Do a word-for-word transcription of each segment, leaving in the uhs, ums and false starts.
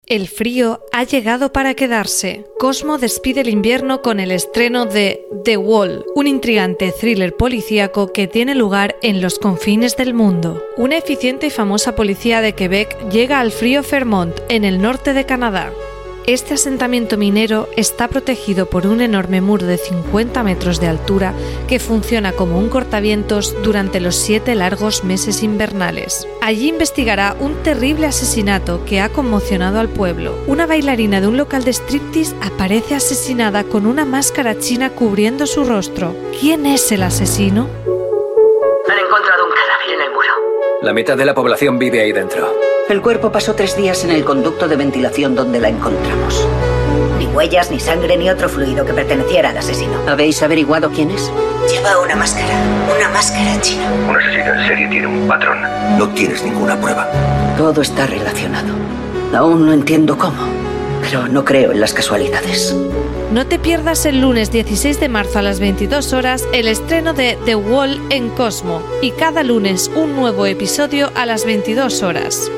El frío ha llegado para quedarse. Cosmo despide el invierno con el estreno de The Wall, un intrigante thriller policíaco que tiene lugar en los confines del mundo. Una eficiente y famosa policía de Quebec llega al frío Vermont, en el norte de Canadá. Este asentamiento minero está protegido por un enorme muro de cincuenta metros de altura que funciona como un cortavientos durante los siete largos meses invernales. Allí investigará un terrible asesinato que ha conmocionado al pueblo. Una bailarina de un local de striptease aparece asesinada con una máscara china cubriendo su rostro. ¿Quién es el asesino? Han encontrado un cadáver en el muro. La mitad de la población vive ahí dentro. El cuerpo pasó tres días en el conducto de ventilación donde la encontramos. Ni huellas, ni sangre, ni otro fluido que perteneciera al asesino. ¿Habéis averiguado quién es? Lleva una máscara, una máscara china. Un asesino en serie tiene un patrón. No tienes ninguna prueba. Todo está relacionado. Aún no entiendo cómo, pero no creo en las casualidades. No te pierdas el lunes dieciséis de marzo a las veintidós horas el estreno de The Wall en Cosmo y cada lunes un nuevo episodio a las veintidós horas.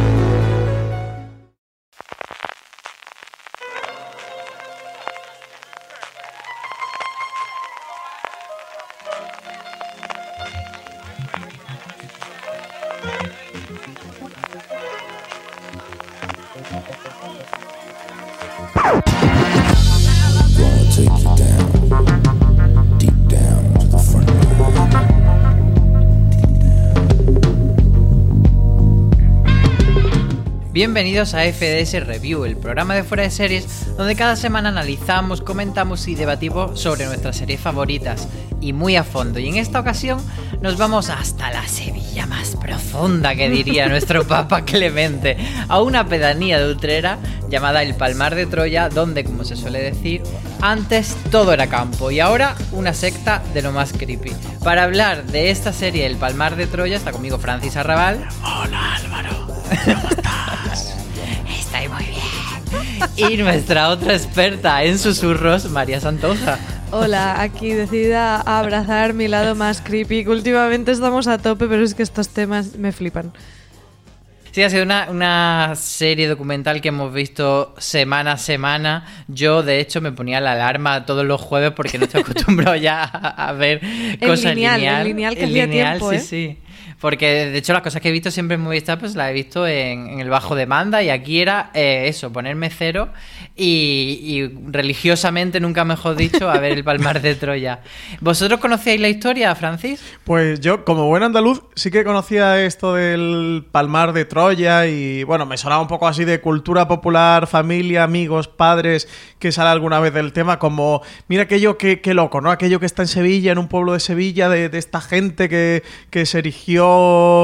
Bienvenidos a F D S Review, el programa de Fuera de Series, donde cada semana analizamos, comentamos y debatimos sobre nuestras series favoritas, y muy a fondo. Y en esta ocasión nos vamos hasta la Sevilla más profunda, que diría nuestro Papa Clemente, a una pedanía de Utrera llamada El Palmar de Troya, donde, como se suele decir, antes todo era campo y ahora una secta de lo más creepy. Para hablar de esta serie El Palmar de Troya está conmigo Francis Arrabal. Hola Álvaro, ¿cómo estás? Estoy muy bien. Y nuestra otra experta en susurros, María Santoja. Hola, aquí decidida a abrazar mi lado más creepy, que últimamente estamos a tope, pero es que estos temas me flipan. Sí, ha sido una, una serie documental que hemos visto semana a semana. Yo, de hecho, me ponía la alarma todos los jueves porque no estoy acostumbrado ya a, a ver cosas lineal, lineal. El lineal que el hacía lineal, tiempo, sí, ¿eh? sí. Porque, de hecho, las cosas que he visto siempre en Movistar, pues las he visto en, en el bajo demanda. Y aquí era eh, eso, ponerme cero y, y religiosamente, nunca mejor dicho, a ver El Palmar de Troya. ¿Vosotros conocíais la historia, Francis? Pues yo, como buen andaluz, sí que conocía esto del Palmar de Troya y, bueno, me sonaba un poco así de cultura popular, familia, amigos, padres, que sale alguna vez del tema, como, mira aquello que, que loco, ¿no? Aquello que está en Sevilla, en un pueblo de Sevilla, de, de esta gente que, que se erigió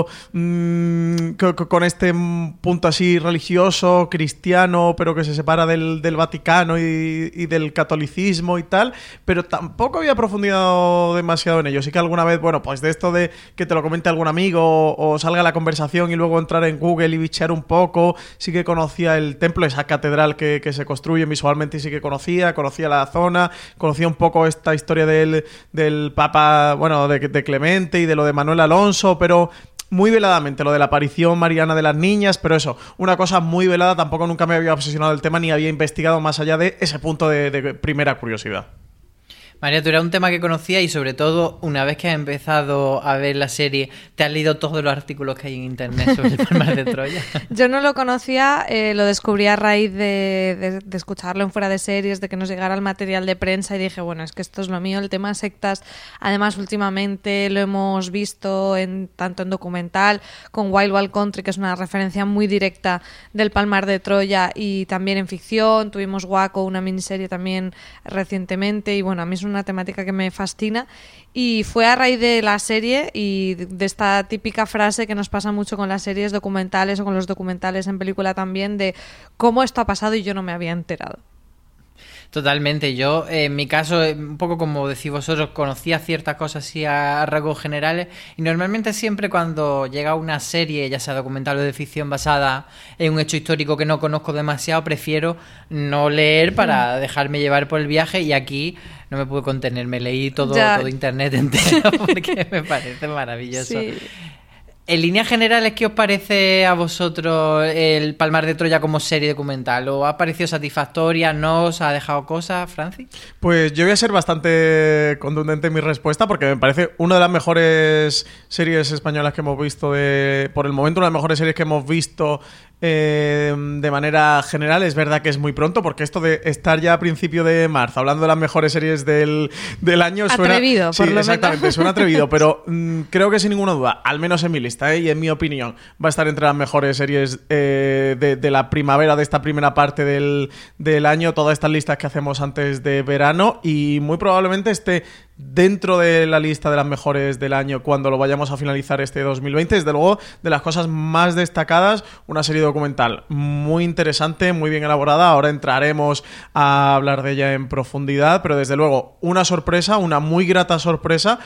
mmm, con este punto así religioso, cristiano, pero que se separa del, del Vaticano y, y del catolicismo y tal, pero tampoco había profundizado demasiado en ello. Sí que alguna vez, bueno, pues de esto de que te lo comente algún amigo o, o salga la conversación y luego entrar en Google y bichear un poco, sí que conocía el templo, esa catedral que, que se construye visualmente, y sí que conocía, conocía la zona, conocía un poco esta historia del, del Papa, bueno, de, de Clemente y de lo de Manuel Alonso, pero muy veladamente, lo de la aparición mariana de las niñas, pero eso, una cosa muy velada, tampoco nunca me había obsesionado el tema ni había investigado más allá de ese punto de, de primera curiosidad. María, tú era un tema que conocías y sobre todo una vez que has empezado a ver la serie, ¿te has leído todos los artículos que hay en internet sobre el Palmar de Troya? Yo no lo conocía, eh, lo descubrí a raíz de, de, de escucharlo en Fuera de Series, de que nos llegara el material de prensa y dije, bueno, es que esto es lo mío, el tema sectas. Además, últimamente lo hemos visto en, tanto en documental con Wild Wild Country, que es una referencia muy directa del Palmar de Troya, y también en ficción. Tuvimos Waco, una miniserie también recientemente, y bueno, a mí es una temática que me fascina y fue a raíz de la serie y de esta típica frase que nos pasa mucho con las series documentales o con los documentales en película también, de cómo esto ha pasado y yo no me había enterado. Totalmente. Yo, en mi caso, un poco como decís vosotros, conocía ciertas cosas así a rasgos generales y normalmente siempre cuando llega una serie, ya sea documental o de ficción basada en un hecho histórico que no conozco demasiado, prefiero no leer para dejarme llevar por el viaje, y aquí no me pude contener, me leí todo, todo internet entero porque me parece maravilloso. Sí. En líneas generales, ¿qué os parece a vosotros el Palmar de Troya como serie documental? ¿Os ha parecido satisfactoria? ¿No os ha dejado cosas, Francis? Pues yo voy a ser bastante contundente en mi respuesta porque me parece una de las mejores series españolas que hemos visto, de, por el momento una de las mejores series que hemos visto eh, de manera general. Es verdad que es muy pronto porque esto de estar ya a principio de marzo hablando de las mejores series del, del año suena... Atrevido, sí, por lo exactamente, menos. suena atrevido, pero mmm, creo que sin ninguna duda, al menos en mi lista, ¿eh? Y en mi opinión, va a estar entre las mejores series eh, de, de la primavera, de esta primera parte del, del año, todas estas listas que hacemos antes de verano, y muy probablemente esté dentro de la lista de las mejores del año cuando lo vayamos a finalizar este dos mil veinte. Desde luego, de las cosas más destacadas, una serie documental muy interesante, muy bien elaborada. Ahora entraremos a hablar de ella en profundidad, pero desde luego una sorpresa, una muy grata sorpresa,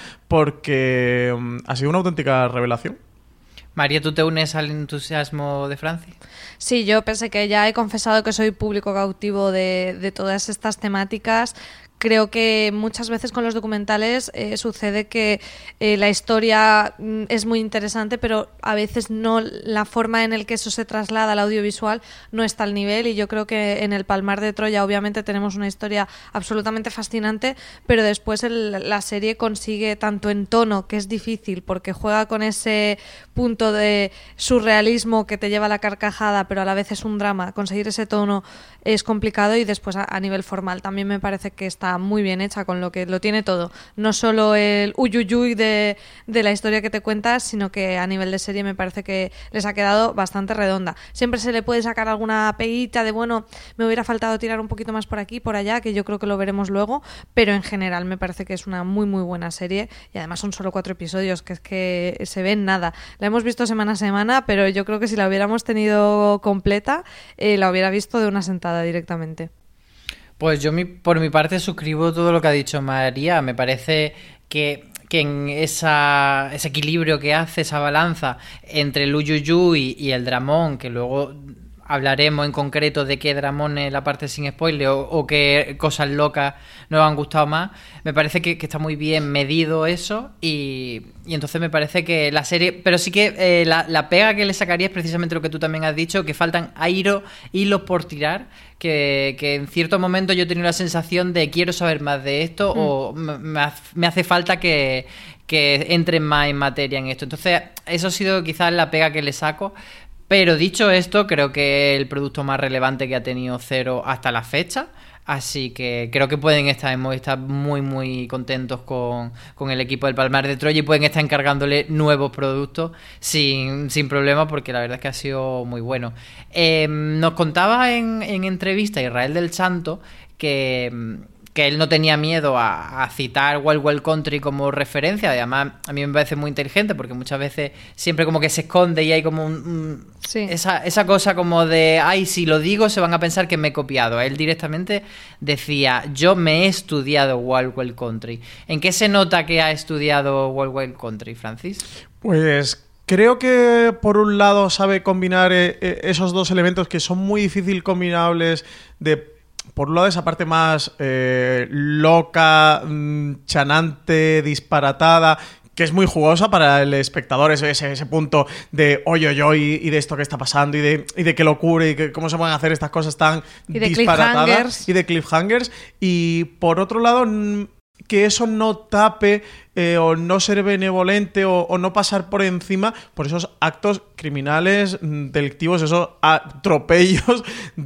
porque um, ha sido una auténtica revelación. María, ¿tú te unes al entusiasmo de Francis? Sí, yo pensé que ya he confesado que soy público cautivo de, de todas estas temáticas. Creo que muchas veces con los documentales eh, sucede que eh, la historia mm, es muy interesante, pero a veces no, la forma en la que eso se traslada al audiovisual no está al nivel, y yo creo que en el Palmar de Troya obviamente tenemos una historia absolutamente fascinante, pero después el, la serie consigue tanto en tono, que es difícil porque juega con ese punto de surrealismo que te lleva a la carcajada, pero a la vez es un drama. Conseguir ese tono es complicado, y después a, a nivel formal también me parece que está muy bien hecha, con lo que lo tiene todo. No solo el uyuyuy de, de la historia que te cuentas, sino que a nivel de serie me parece que les ha quedado bastante redonda. Siempre se le puede sacar alguna peguita de, bueno, me hubiera faltado tirar un poquito más por aquí, por allá, que yo creo que lo veremos luego, pero en general me parece que es una muy muy buena serie, y además son solo cuatro episodios, que es que se ven nada. La hemos visto semana a semana, pero yo creo que si la hubiéramos tenido completa, eh, la hubiera visto de una sentada directamente. Pues yo mi, por mi parte suscribo todo lo que ha dicho María. Me parece que, que en esa, ese equilibrio que hace, esa balanza entre el uyuyuy y el dramón, que luego hablaremos en concreto de qué dramón es la parte sin spoiler o, o qué cosas locas nos han gustado más, me parece que, que está muy bien medido eso, y, y entonces me parece que la serie, pero sí que eh, la, la pega que le sacaría es precisamente lo que tú también has dicho, que faltan hilos, hilos por tirar, que, que en ciertos momentos yo he tenido la sensación de quiero saber más de esto, mm. o me, me hace falta que, que entren más en materia en esto. Entonces eso ha sido quizás la pega que le saco. Pero dicho esto, creo que es el producto más relevante que ha tenido Cero hasta la fecha. Así que creo que pueden estar en Movistar muy muy contentos con, con el equipo del Palmar de Troya, y pueden estar encargándole nuevos productos sin, sin problema, porque la verdad es que ha sido muy bueno. Eh, nos contaba en, en entrevista Israel del Santo que... que él no tenía miedo a, a citar Wild Wild Country como referencia. Además, a mí me parece muy inteligente, porque muchas veces siempre como que se esconde y hay como un, un, sí. esa, esa cosa como de, ay, si lo digo se van a pensar que me he copiado. Él directamente decía, yo me he estudiado Wild Wild Country. ¿En qué se nota que ha estudiado Wild Wild Country, Francis? Pues... creo que por un lado sabe combinar eh, esos dos elementos que son muy difícil combinables, de por un lado esa parte más eh, loca, mmm, chanante, disparatada, que es muy jugosa para el espectador, ese, ese, ese punto de oye, oye, oye, y de esto que está pasando, y de, y de qué locura, y que cómo se van a hacer estas cosas tan y de disparatadas, cliffhangers. y de cliffhangers. Y por otro lado, que eso no tape eh, o no ser benevolente o, o no pasar por encima por esos actos criminales, delictivos, esos atropellos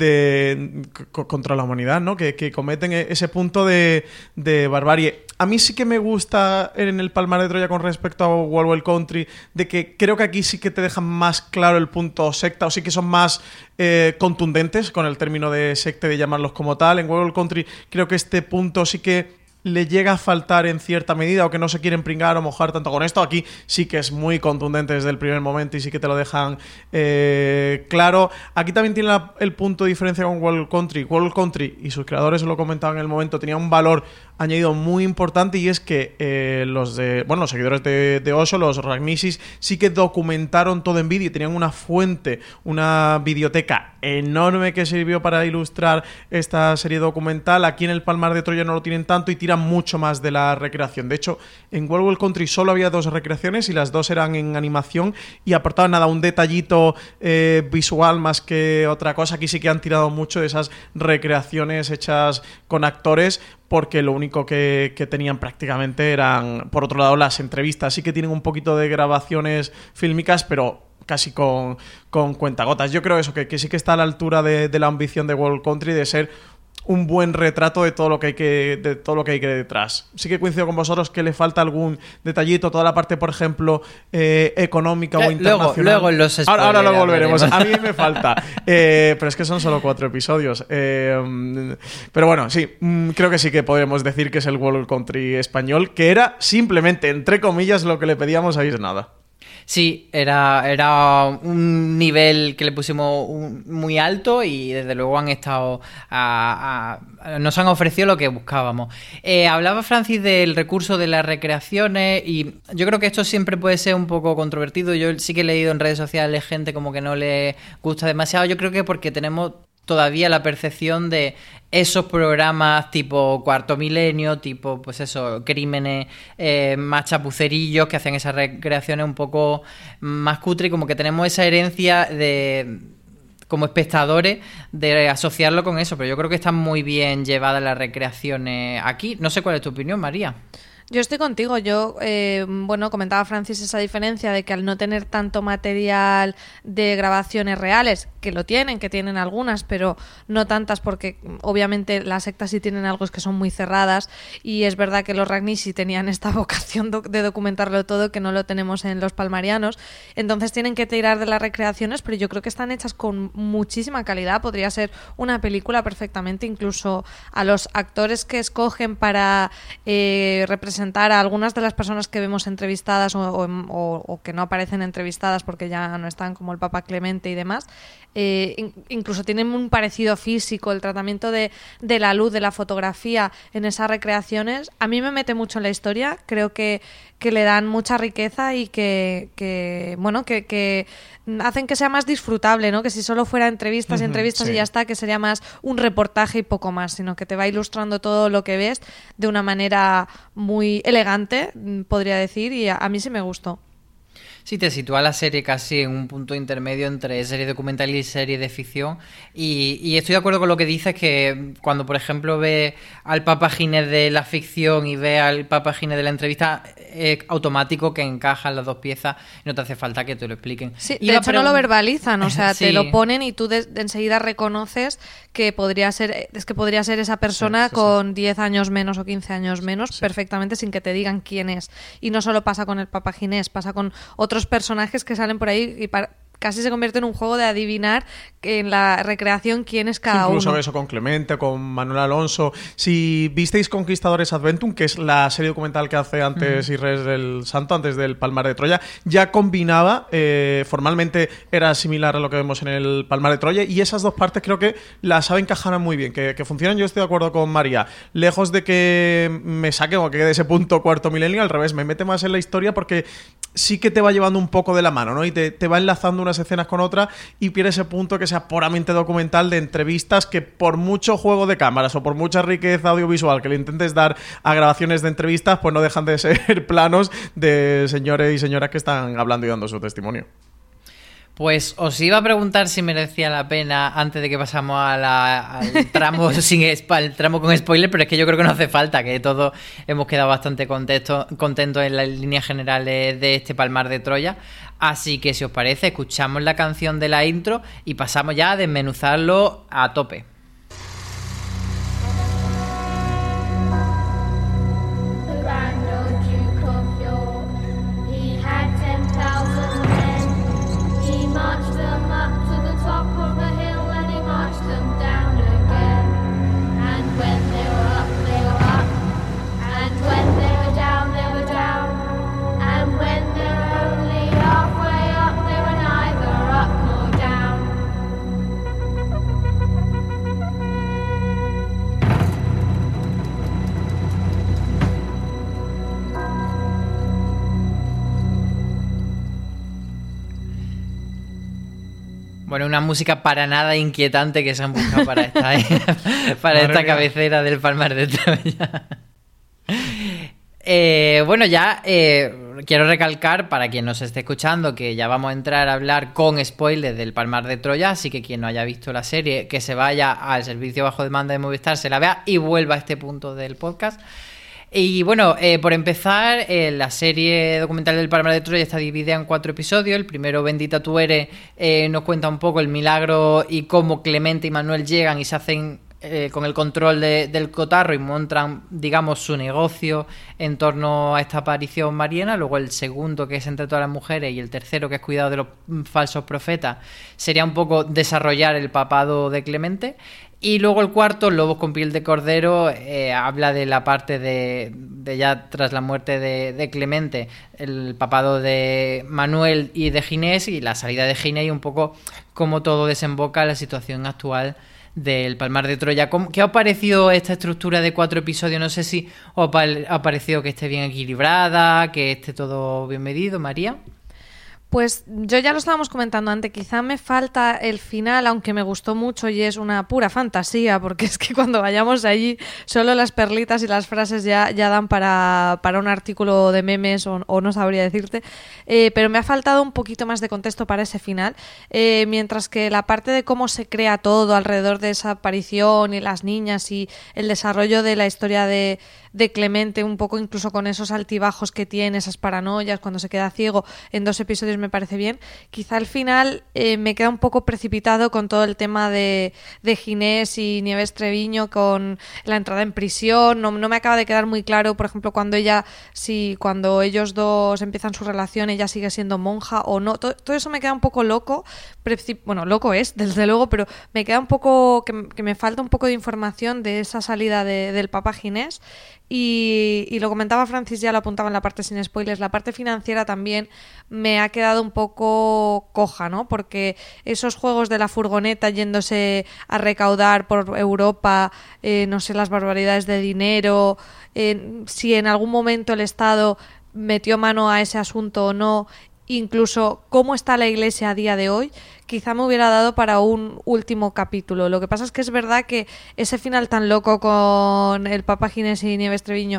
de, c- contra la humanidad, ¿no? Que, que cometen ese punto de, de barbarie. A mí sí que me gusta en el Palmar de Troya con respecto a Wild Wild Country, de que creo que aquí sí que te dejan más claro el punto secta, o sí que son más eh, contundentes con el término de secta, de llamarlos como tal. En Wild Wild Country creo que este punto sí que le llega a faltar en cierta medida, o que no se quieren pringar o mojar tanto con esto. Aquí sí que es muy contundente desde el primer momento y sí que te lo dejan eh, claro. Aquí también tiene la, el punto de diferencia con Wild Country. Wild Country, y sus creadores lo comentaban en el momento, tenía un valor añadido muy importante, y es que eh, los de bueno los seguidores de, de Osho, los Ragnisis, sí que documentaron todo en vídeo, tenían una fuente, una videoteca enorme que sirvió para ilustrar esta serie documental. Aquí en el Palmar de Troya no lo tienen tanto y tiran eran mucho más de la recreación. De hecho, en Wild Wild Country solo había dos recreaciones y las dos eran en animación y aportaban nada, un detallito eh, visual más que otra cosa. Aquí sí que han tirado mucho de esas recreaciones hechas con actores, porque lo único que, que tenían prácticamente eran, por otro lado, las entrevistas. Sí que tienen un poquito de grabaciones fílmicas, pero casi con, con cuentagotas. Yo creo eso, que, que sí que está a la altura de, de la ambición de Wild Country, de ser un buen retrato de todo lo que hay que de todo lo que hay que detrás. Sí que coincido con vosotros que le falta algún detallito, toda la parte, por ejemplo, eh, económica Le, o internacional. Luego, luego en los spoilers. Ahora, ahora lo volveremos. A mí me falta. Eh, pero es que son solo cuatro episodios. Eh, pero bueno, sí, creo que sí que podemos decir que es el Wild Country español, que era simplemente, entre comillas, lo que le pedíamos a Isnada. Sí, era, era un nivel que le pusimos un, muy alto y desde luego han estado a, a, nos han ofrecido lo que buscábamos. Eh, hablaba Francis del recurso de las recreaciones y yo creo que esto siempre puede ser un poco controvertido. Yo sí que he leído en redes sociales gente como que no le gusta demasiado. Yo creo que porque tenemos todavía la percepción de esos programas tipo Cuarto Milenio, tipo, pues eso, crímenes eh, más chapucerillos que hacían esas recreaciones un poco más cutre, y como que tenemos esa herencia de, como espectadores, de asociarlo con eso, pero yo creo que están muy bien llevadas las recreaciones aquí. No sé cuál es tu opinión, María. Yo estoy contigo. Yo, eh, bueno, comentaba Francis esa diferencia de que al no tener tanto material de grabaciones reales, que lo tienen, que tienen algunas, pero no tantas, porque obviamente las sectas sí tienen algo, es que son muy cerradas, y es verdad que los Ragni sí tenían esta vocación de documentarlo todo, que no lo tenemos en los palmarianos. Entonces tienen que tirar de las recreaciones, pero yo creo que están hechas con muchísima calidad. Podría ser una película perfectamente, incluso a los actores que escogen para eh, representar a algunas de las personas que vemos entrevistadas o, o, o que no aparecen entrevistadas porque ya no están, como el Papa Clemente y demás. Eh, in, incluso tienen un parecido físico, el tratamiento de, de la luz, de la fotografía en esas recreaciones. A mí me mete mucho en la historia, creo que, que le dan mucha riqueza y que, que bueno, que, que hacen que sea más disfrutable, ¿no? Que si solo fuera entrevistas y uh-huh, entrevistas sí. y ya está, que sería más un reportaje y poco más, sino que te va ilustrando todo lo que ves de una manera muy elegante, podría decir, y a, a mí sí me gustó. Sí, te sitúa la serie casi en un punto intermedio entre serie documental y serie de ficción. Y, y estoy de acuerdo con lo que dices, que cuando, por ejemplo, ve al Papa Ginés de la ficción y ve al Papa Ginés de la entrevista, es automático que encajan las dos piezas y no te hace falta que te lo expliquen. Sí, de hecho pero... no lo verbalizan, o sea, sí. te lo ponen y tú de, de enseguida reconoces que podría ser, es que podría ser esa persona sí, sí, con sí. diez años menos o quince años menos, sí. perfectamente, sin que te digan quién es. Y no solo pasa con el Papa Ginés, pasa con otros personajes que salen por ahí y para, casi se convierte en un juego de adivinar en la recreación quién es cada sí, incluso uno. Incluso eso con Clemente, con Manuel Alonso. Si visteis Conquistadores Adventum, que es la serie documental que hace antes uh-huh. Irres del Santo, antes del Palmar de Troya, ya combinaba, eh, formalmente era similar a lo que vemos en el Palmar de Troya, y esas dos partes creo que las saben encajar muy bien, que, que funcionan. Yo estoy de acuerdo con María. Lejos de que me saque o que quede ese punto Cuarto Milenio, al revés, me mete más en la historia porque sí que te va llevando un poco de la mano, ¿no? Y te, te va enlazando unas escenas con otras y pierde ese punto que sea puramente documental de entrevistas, que por mucho juego de cámaras o por mucha riqueza audiovisual que le intentes dar a grabaciones de entrevistas, pues no dejan de ser planos de señores y señoras que están hablando y dando su testimonio. Pues os iba a preguntar si merecía la pena antes de que pasamos a la, al tramo sin el tramo con spoiler, pero es que yo creo que no hace falta, que todos hemos quedado bastante contentos, contentos en las líneas generales de este Palmar de Troya. Así que si os parece, escuchamos la canción de la intro y pasamos ya a desmenuzarlo a tope. Bueno, una música para nada inquietante que se han buscado para esta, para esta cabecera del Palmar de Troya. Eh, bueno, ya eh, quiero recalcar para quien nos esté escuchando que ya vamos a entrar a hablar con spoilers del Palmar de Troya, así que quien no haya visto la serie, que se vaya al servicio bajo demanda de Movistar, se la vea y vuelva a este punto del podcast. Y bueno, eh, por empezar, eh, la serie documental del Palmar de Troya está dividida en cuatro episodios. El primero, Bendita tú eres, eh, nos cuenta un poco el milagro y cómo Clemente y Manuel llegan y se hacen Eh, con el control de, del cotarro y montan, digamos, su negocio en torno a esta aparición mariana. Luego el segundo, que es Entre todas las mujeres, y el tercero, que es Cuidado de los falsos profetas, sería un poco desarrollar el papado de Clemente. Y luego el cuarto, Lobos con piel de cordero, eh, habla de la parte de, de ya tras la muerte de, de Clemente, el papado de Manuel y de Ginés, y la salida de Ginés, y un poco cómo todo desemboca en la situación actual del Palmar de Troya. ¿Qué os ha parecido esta estructura de cuatro episodios? No sé si os ha parecido que esté bien equilibrada, que esté todo bien medido, María. Pues yo ya lo estábamos comentando antes, quizá me falta el final, aunque me gustó mucho y es una pura fantasía, porque es que cuando vayamos allí solo las perlitas y las frases ya, ya dan para, para un artículo de memes o, o no sabría decirte, eh, pero me ha faltado un poquito más de contexto para ese final, eh, mientras que la parte de cómo se crea todo alrededor de esa aparición y las niñas y el desarrollo de la historia de, de Clemente, un poco incluso con esos altibajos que tiene, esas paranoias cuando se queda ciego, en dos episodios me parece bien. Quizá al final eh, me queda un poco precipitado con todo el tema de, de Ginés y Nieves Treviño, con la entrada en prisión. No, no me acaba de quedar muy claro, por ejemplo, cuando ella, si cuando ellos dos empiezan su relación, ella sigue siendo monja o no. Todo, todo eso me queda un poco loco. Precip- bueno, loco es, desde luego, pero me queda un poco, que, que me falta un poco de información de esa salida de, del Papa Ginés. Y, y lo comentaba Francis, ya lo apuntaba en la parte sin spoilers, la parte financiera también me ha quedado un poco coja, ¿no? Porque esos juegos de la furgoneta yéndose a recaudar por Europa, eh, no sé, las barbaridades de dinero, eh, si en algún momento el Estado metió mano a ese asunto o no, incluso cómo está la Iglesia a día de hoy, quizá me hubiera dado para un último capítulo. Lo que pasa es que es verdad que ese final tan loco con el Papa Ginés y Nieves Treviño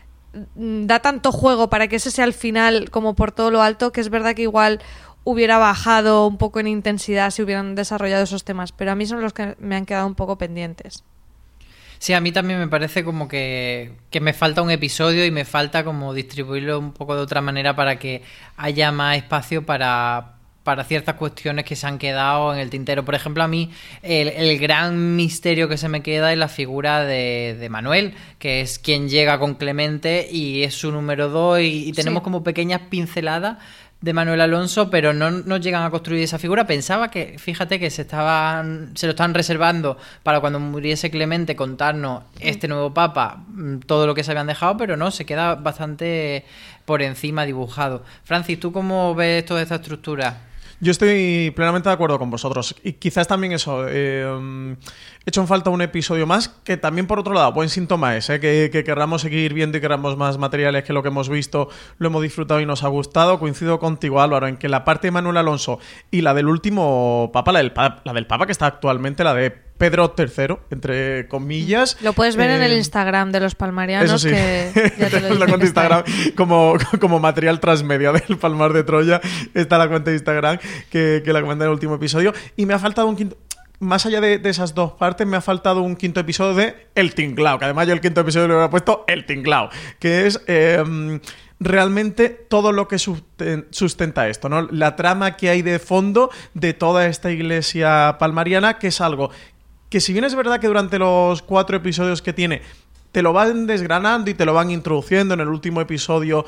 da tanto juego para que ese sea el final como por todo lo alto, que es verdad que igual hubiera bajado un poco en intensidad si hubieran desarrollado esos temas, pero a mí son los que me han quedado un poco pendientes. Sí, a mí también me parece como que, que me falta un episodio y me falta como distribuirlo un poco de otra manera para que haya más espacio para, para ciertas cuestiones que se han quedado en el tintero. Por ejemplo, a mí el, el gran misterio que se me queda es la figura de, de Manuel, que es quien llega con Clemente y es su número dos, y, y tenemos sí. como pequeñas pinceladas de Manuel Alonso, pero no, no llegan a construir esa figura. Pensaba que, fíjate, que se estaban se lo estaban reservando para cuando muriese Clemente contarnos este nuevo papa todo lo que se habían dejado, pero no, se queda bastante por encima dibujado. Francis, ¿tú cómo ves toda esta estructura? Yo estoy plenamente de acuerdo con vosotros. Y quizás también eso, eh, he hecho en falta un episodio más, que también por otro lado, buen síntoma es, eh, que, que querramos seguir viendo y queramos más materiales, que lo que hemos visto lo hemos disfrutado y nos ha gustado. Coincido contigo, Álvaro, en que la parte de Manuel Alonso y la del último Papa, la del, la del Papa que está actualmente, la de Pedro tercero, entre comillas. Lo puedes ver eh, en el Instagram de los palmarianos. Eso sí. Que ya te lo dije, la cuenta de Instagram, como, como material transmedia del Palmar de Troya, está la cuenta de Instagram que, que la comenté en el último episodio. Y me ha faltado un quinto... Más allá de, de esas dos partes, me ha faltado un quinto episodio de El Tinglao, que además yo el quinto episodio le hubiera puesto El Tinglao, que es... Eh, realmente todo lo que sustenta esto, ¿no? La trama que hay de fondo de toda esta iglesia palmariana, que es algo que, si bien es verdad que durante los cuatro episodios que tiene te lo van desgranando y te lo van introduciendo en el último episodio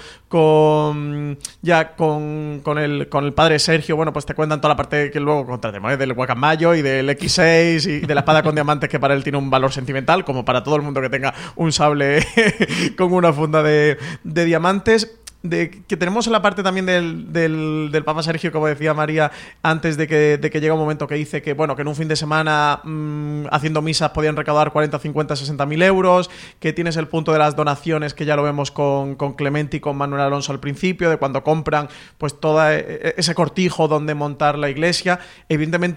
con ya con, con, el, con el padre Sergio, bueno, pues te cuentan toda la parte que luego contratemos, ¿eh? Del guacamayo y del equis seis y de la espada con diamantes, que para él tiene un valor sentimental, como para todo el mundo que tenga un sable con una funda de, de diamantes. De, que tenemos en la parte también del, del, del Papa Sergio, como decía María antes, de que, de que llega un momento que dice que, bueno, que en un fin de semana mmm, haciendo misas podían recaudar cuarenta, cincuenta, sesenta mil euros, que tienes el punto de las donaciones, que ya lo vemos con, con Clemente y con Manuel Alonso al principio, de cuando compran pues todo ese cortijo donde montar la iglesia. Evidentemente,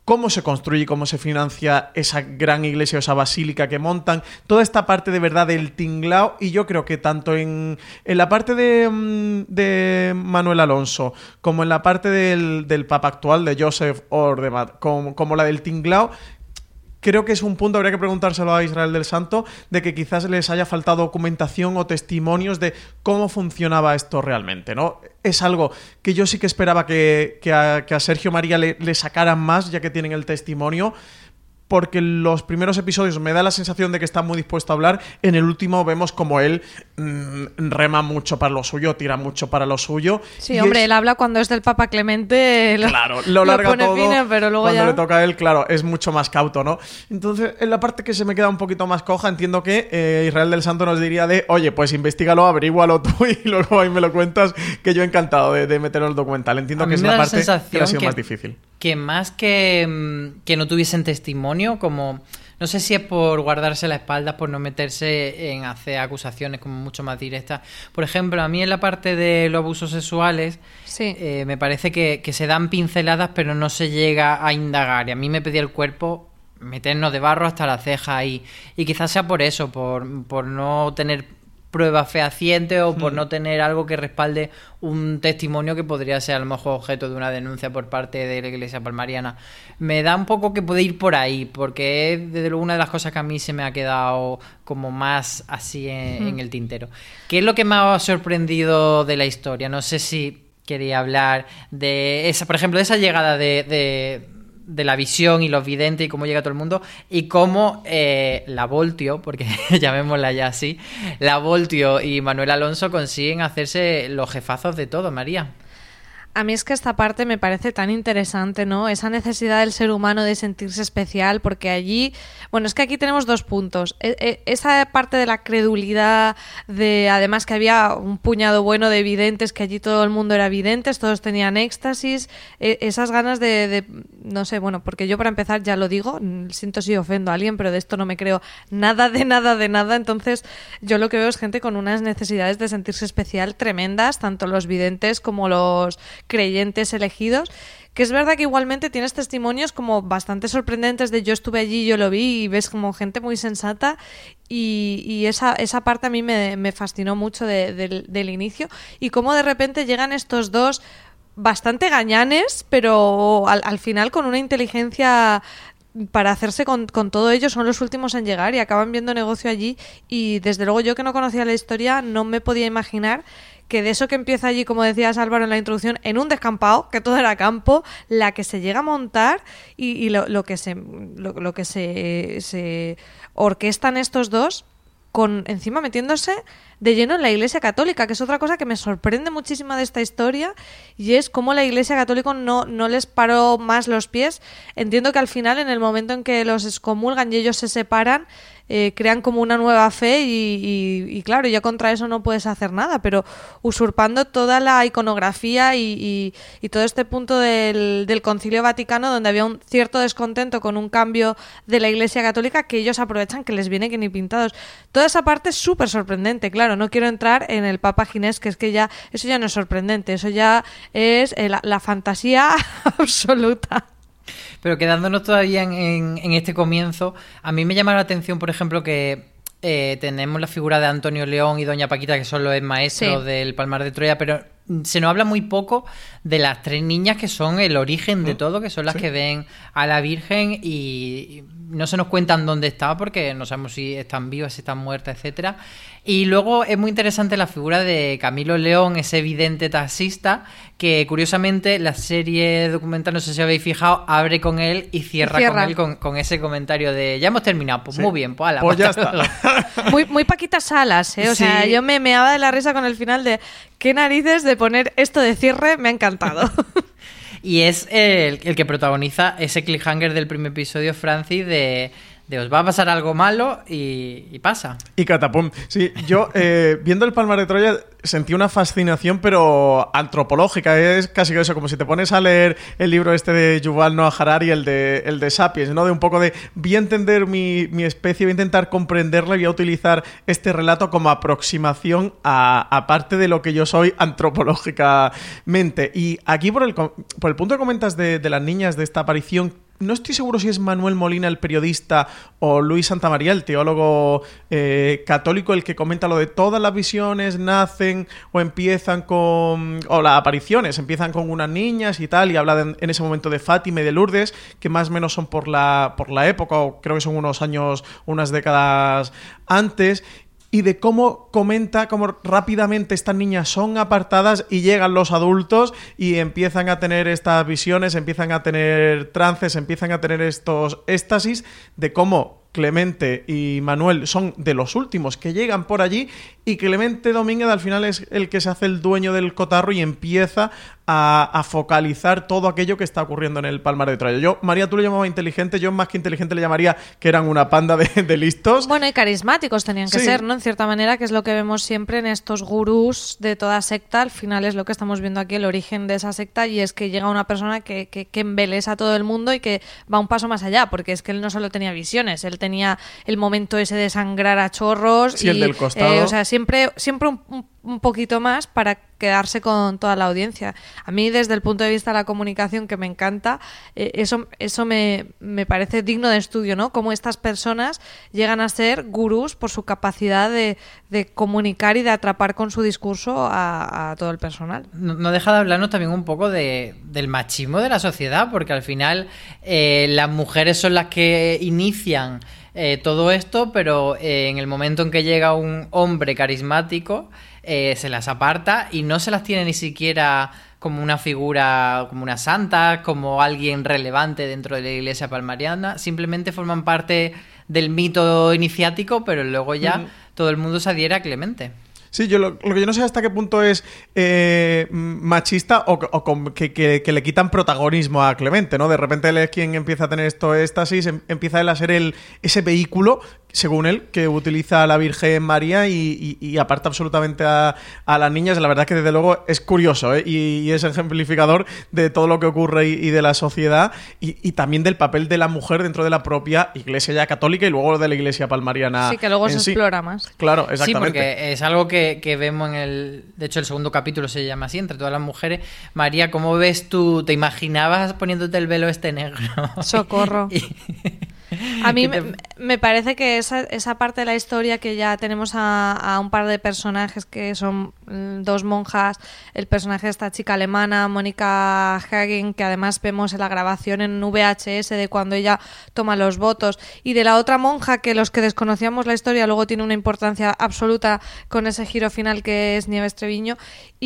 cómo se construye y cómo se financia esa gran iglesia o esa basílica que montan, toda esta parte de verdad del tinglao, y yo creo que tanto en, en la parte de, de Manuel Alonso como en la parte del, del Papa actual, de Joseph Ordemat, como, como la del tinglao, creo que es un punto, habría que preguntárselo a Israel del Santo, de que quizás les haya faltado documentación o testimonios de cómo funcionaba esto realmente, ¿no? Es algo que yo sí que esperaba que, que, a, que a Sergio María le, le sacaran más, ya que tienen el testimonio, porque en los primeros episodios me da la sensación de que está muy dispuesto a hablar. En el último vemos como él mmm, rema mucho para lo suyo, tira mucho para lo suyo. Sí, hombre, es... él habla cuando es del Papa Clemente. Lo, claro, lo larga lo pone todo. Fine, pero luego cuando ya... le toca a él, claro, es mucho más cauto, ¿no? Entonces, en la parte que se me queda un poquito más coja, entiendo que eh, Israel del Santo nos diría de, oye, pues investígalo, averígualo tú y luego ahí me lo cuentas, que yo encantado de, de meterlo en el documental. Entiendo que es la parte que ha sido que... más difícil. Que más que, que no tuviesen testimonio, como no sé si es por guardarse la espalda, por no meterse en hacer acusaciones como mucho más directas. Por ejemplo, a mí en la parte de los abusos sexuales, sí. eh, me parece que, que se dan pinceladas, pero no se llega a indagar. Y a mí me pedía el cuerpo meternos de barro hasta la ceja ahí. Y quizás sea por eso, por, por no tener pruebas fehacientes o por no tener algo que respalde un testimonio que podría ser a lo mejor objeto de una denuncia por parte de la Iglesia palmariana. Me da un poco que puede ir por ahí, porque es desde luego una de las cosas que a mí se me ha quedado como más así en, mm. en el tintero. ¿Qué es lo que me ha sorprendido de la historia? No sé si quería hablar de esa, por ejemplo, de esa llegada de... de de la visión y los videntes y cómo llega todo el mundo, y cómo eh, la Voltio, porque llamémosla ya así, la Voltio y Manuel Alonso consiguen hacerse los jefazos de todo, María. A mí es que esta parte me parece tan interesante, ¿no? Esa necesidad del ser humano de sentirse especial, porque allí... Bueno, es que aquí tenemos dos puntos. E- e- esa parte de la credulidad, de además que había un puñado bueno de videntes, que allí todo el mundo era videntes, todos tenían éxtasis, e- esas ganas de, de... No sé, bueno, porque yo para empezar ya lo digo, siento si ofendo a alguien, pero de esto no me creo nada de nada de nada, entonces yo lo que veo es gente con unas necesidades de sentirse especial tremendas, tanto los videntes como los creyentes elegidos, que es verdad que igualmente tienes testimonios como bastante sorprendentes de yo estuve allí, yo lo vi, y ves como gente muy sensata, y, y esa, esa parte a mí me, me fascinó mucho de, de, del inicio, y cómo de repente llegan estos dos bastante gañanes, pero al, al final con una inteligencia para hacerse con, con todo ello, son los últimos en llegar y acaban viendo negocio allí, y desde luego yo que no conocía la historia no me podía imaginar que de eso que empieza allí, como decías Álvaro en la introducción, en un descampado, que todo era campo, la que se llega a montar y, y lo, lo que se lo, lo que se, se orquestan estos dos, con encima metiéndose de lleno en la Iglesia Católica, que es otra cosa que me sorprende muchísimo de esta historia, y es cómo la Iglesia Católica no, no les paró más los pies. Entiendo que al final, en el momento en que los excomulgan y ellos se separan, eh, crean como una nueva fe y, y, y claro, ya contra eso no puedes hacer nada, pero usurpando toda la iconografía y, y, y todo este punto del, del Concilio Vaticano, donde había un cierto descontento con un cambio de la Iglesia Católica, que ellos aprovechan, que les viene que ni pintados. Toda esa parte es súper sorprendente, claro, no quiero entrar en el Papa Ginés, que es que ya eso ya no es sorprendente, eso ya es eh, la, la fantasía absoluta. Pero quedándonos todavía en, en, en este comienzo, a mí me llama la atención, por ejemplo, que eh, tenemos la figura de Antonio León y Doña Paquita, que son los maestros sí. del Palmar de Troya, pero se nos habla muy poco de las tres niñas que son el origen de todo, que son las sí. que ven a la Virgen, y no se nos cuentan dónde está, porque no sabemos si están vivas, si están muertas, etcétera. Y luego es muy interesante la figura de Camilo León, ese vidente taxista, que curiosamente la serie documental, no sé si habéis fijado, abre con él y cierra, cierra. con él con, con ese comentario de ya hemos terminado, pues sí. muy bien, pues ala, pues ya está. Muy, muy Paquita Salas, ¿eh? O sí. sea, yo me meaba de la risa con el final de qué narices de poner esto de cierre, me ha encantado. Y es el, el que protagoniza ese cliffhanger del primer episodio, Francis, de... de os va a pasar algo malo y, y pasa. Y catapum. Sí, yo eh, viendo el Palmar de Troya sentí una fascinación, pero antropológica. Es casi que eso, como si te pones a leer el libro este de Yuval Noah Harari, el de, el de Sapiens, ¿no? De un poco de, voy a entender mi, mi especie, voy a intentar comprenderla y voy a utilizar este relato como aproximación a, a parte de lo que yo soy antropológicamente. Y aquí, por el, por el punto que comentas de, de las niñas, de esta aparición, no estoy seguro si es Manuel Molina, el periodista, o Luis Santamaría, el teólogo eh, católico, el que comenta lo de todas las visiones nacen o empiezan con... o las apariciones empiezan con unas niñas y tal, y habla de, en ese momento de Fátima y de Lourdes, que más o menos son por la, por la época, o creo que son unos años, unas décadas antes... y de cómo comenta cómo rápidamente estas niñas son apartadas y llegan los adultos y empiezan a tener estas visiones, empiezan a tener trances, empiezan a tener estos éxtasis, de cómo Clemente y Manuel son de los últimos que llegan por allí, y Clemente Domínguez al final es el que se hace el dueño del cotarro y empieza a, a focalizar todo aquello que está ocurriendo en el Palmar de Troya. Yo, María, tú le llamabas inteligente, yo más que inteligente le llamaría que eran una panda de, de listos. Bueno, y carismáticos tenían que Sí. ser, ¿no? En cierta manera, que es lo que vemos siempre en estos gurús de toda secta. Al final es lo que estamos viendo aquí, el origen de esa secta, y es que llega una persona que, que, que embelesa a todo el mundo y que va un paso más allá, porque es que él no solo tenía visiones, él tenía el momento ese de sangrar a chorros. Sí, y, el del costado. eh, o sea, siempre, siempre un, un, un poquito más para quedarse con toda la audiencia. A mí, desde el punto de vista de la comunicación, que me encanta, eh, eso, eso me, me parece digno de estudio, ¿no? Cómo estas personas llegan a ser gurús por su capacidad de, de comunicar y de atrapar con su discurso a, a todo el personal. No, no deja de hablarnos también un poco de, del machismo de la sociedad, porque al final eh, las mujeres son las que inician eh, todo esto, pero eh, en el momento en que llega un hombre carismático, eh, se las aparta y no se las tiene ni siquiera como una figura, como una santa, como alguien relevante dentro de la iglesia palmariana. Simplemente forman parte del mito iniciático, pero luego ya mm. todo el mundo se adhiere a Clemente. Sí, yo lo, lo que yo no sé hasta qué punto es eh, machista o, o con, que, que, que le quitan protagonismo a Clemente, ¿no? De repente él es quien empieza a tener esto éxtasis, em, empieza él a ser el, ese vehículo, según él, que utiliza a la Virgen María y, y, y aparta absolutamente a, a las niñas. La verdad es que desde luego es curioso, ¿eh? y, y es ejemplificador de todo lo que ocurre y, y de la sociedad y, y también del papel de la mujer dentro de la propia iglesia ya católica y luego de la iglesia palmariana. Sí, que luego se sí. explora más. Claro, exactamente. Sí, porque es algo que, que vemos en el... De hecho, el segundo capítulo se llama así, Entre todas las mujeres. María, ¿cómo ves tú? ¿Te imaginabas poniéndote el velo este negro? Socorro. Y, a mí te... me, me parece que esa, esa parte de la historia, que ya tenemos a, a un par de personajes que son dos monjas, el personaje de esta chica alemana, Mónica Hagen, que además vemos en la grabación en V H S de cuando ella toma los votos, y de la otra monja que los que desconocíamos la historia luego tiene una importancia absoluta con ese giro final que es Nieves Treviño.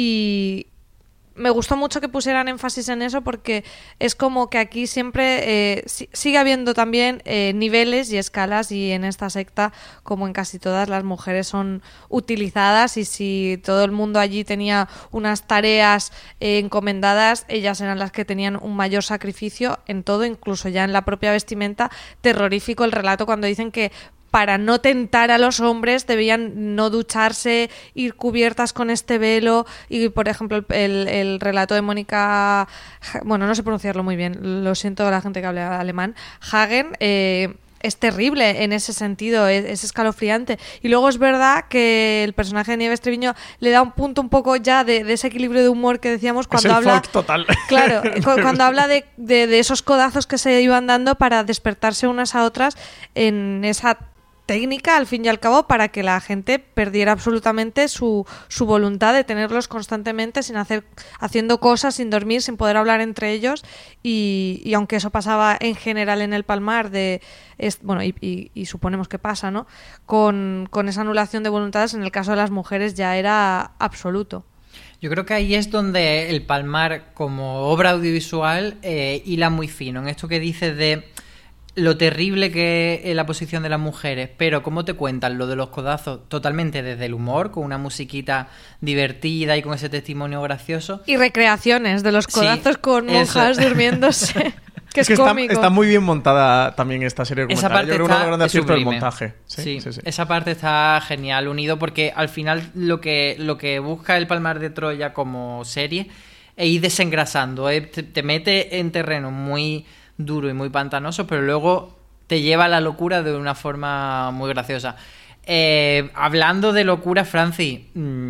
Y me gustó mucho que pusieran énfasis en eso, porque es como que aquí siempre eh, si, sigue habiendo también eh, niveles y escalas, y en esta secta, como en casi todas, las mujeres son utilizadas, y si todo el mundo allí tenía unas tareas eh, encomendadas, ellas eran las que tenían un mayor sacrificio en todo, incluso ya en la propia vestimenta. Terrorífico el relato cuando dicen que para no tentar a los hombres debían no ducharse, ir cubiertas con este velo. Y, por ejemplo, el, el relato de Mónica, bueno, no sé pronunciarlo muy bien, lo siento a la gente que habla alemán, Hagen, eh, es terrible en ese sentido, es, es escalofriante. Y luego es verdad que el personaje de Nieves Treviño le da un punto un poco ya de, de ese equilibrio de humor que decíamos cuando es el habla... folk total. Claro, cuando habla de, de, de esos codazos que se iban dando para despertarse unas a otras en esa técnica, al fin y al cabo, para que la gente perdiera absolutamente su, su voluntad de tenerlos constantemente sin hacer, haciendo cosas, sin dormir, sin poder hablar entre ellos. Y, y aunque eso pasaba en general en el Palmar, de es, bueno, y, y, y suponemos que pasa, ¿no? Con, con esa anulación de voluntades, en el caso de las mujeres ya era absoluto. Yo creo que ahí es donde el Palmar, como obra audiovisual, eh, hila muy fino. En esto que dices de lo terrible que es la posición de las mujeres, pero cómo te cuentan lo de los codazos totalmente desde el humor, con una musiquita divertida y con ese testimonio gracioso. Y recreaciones de los codazos, sí, con monjas eso. durmiéndose. Que es, es que cómico. Está, está muy bien montada también esta serie documental. Esa parte Yo creo que está una gran acierto del sublime. montaje. Sí, Sí, sí, sí. Esa parte está genial, unido, porque al final lo que, lo que busca el Palmar de Troya como serie es ir desengrasando, ¿eh? te, te mete en terreno muy duro y muy pantanoso, pero luego te lleva a la locura de una forma muy graciosa. Eh, hablando de locura, Francis, mmm,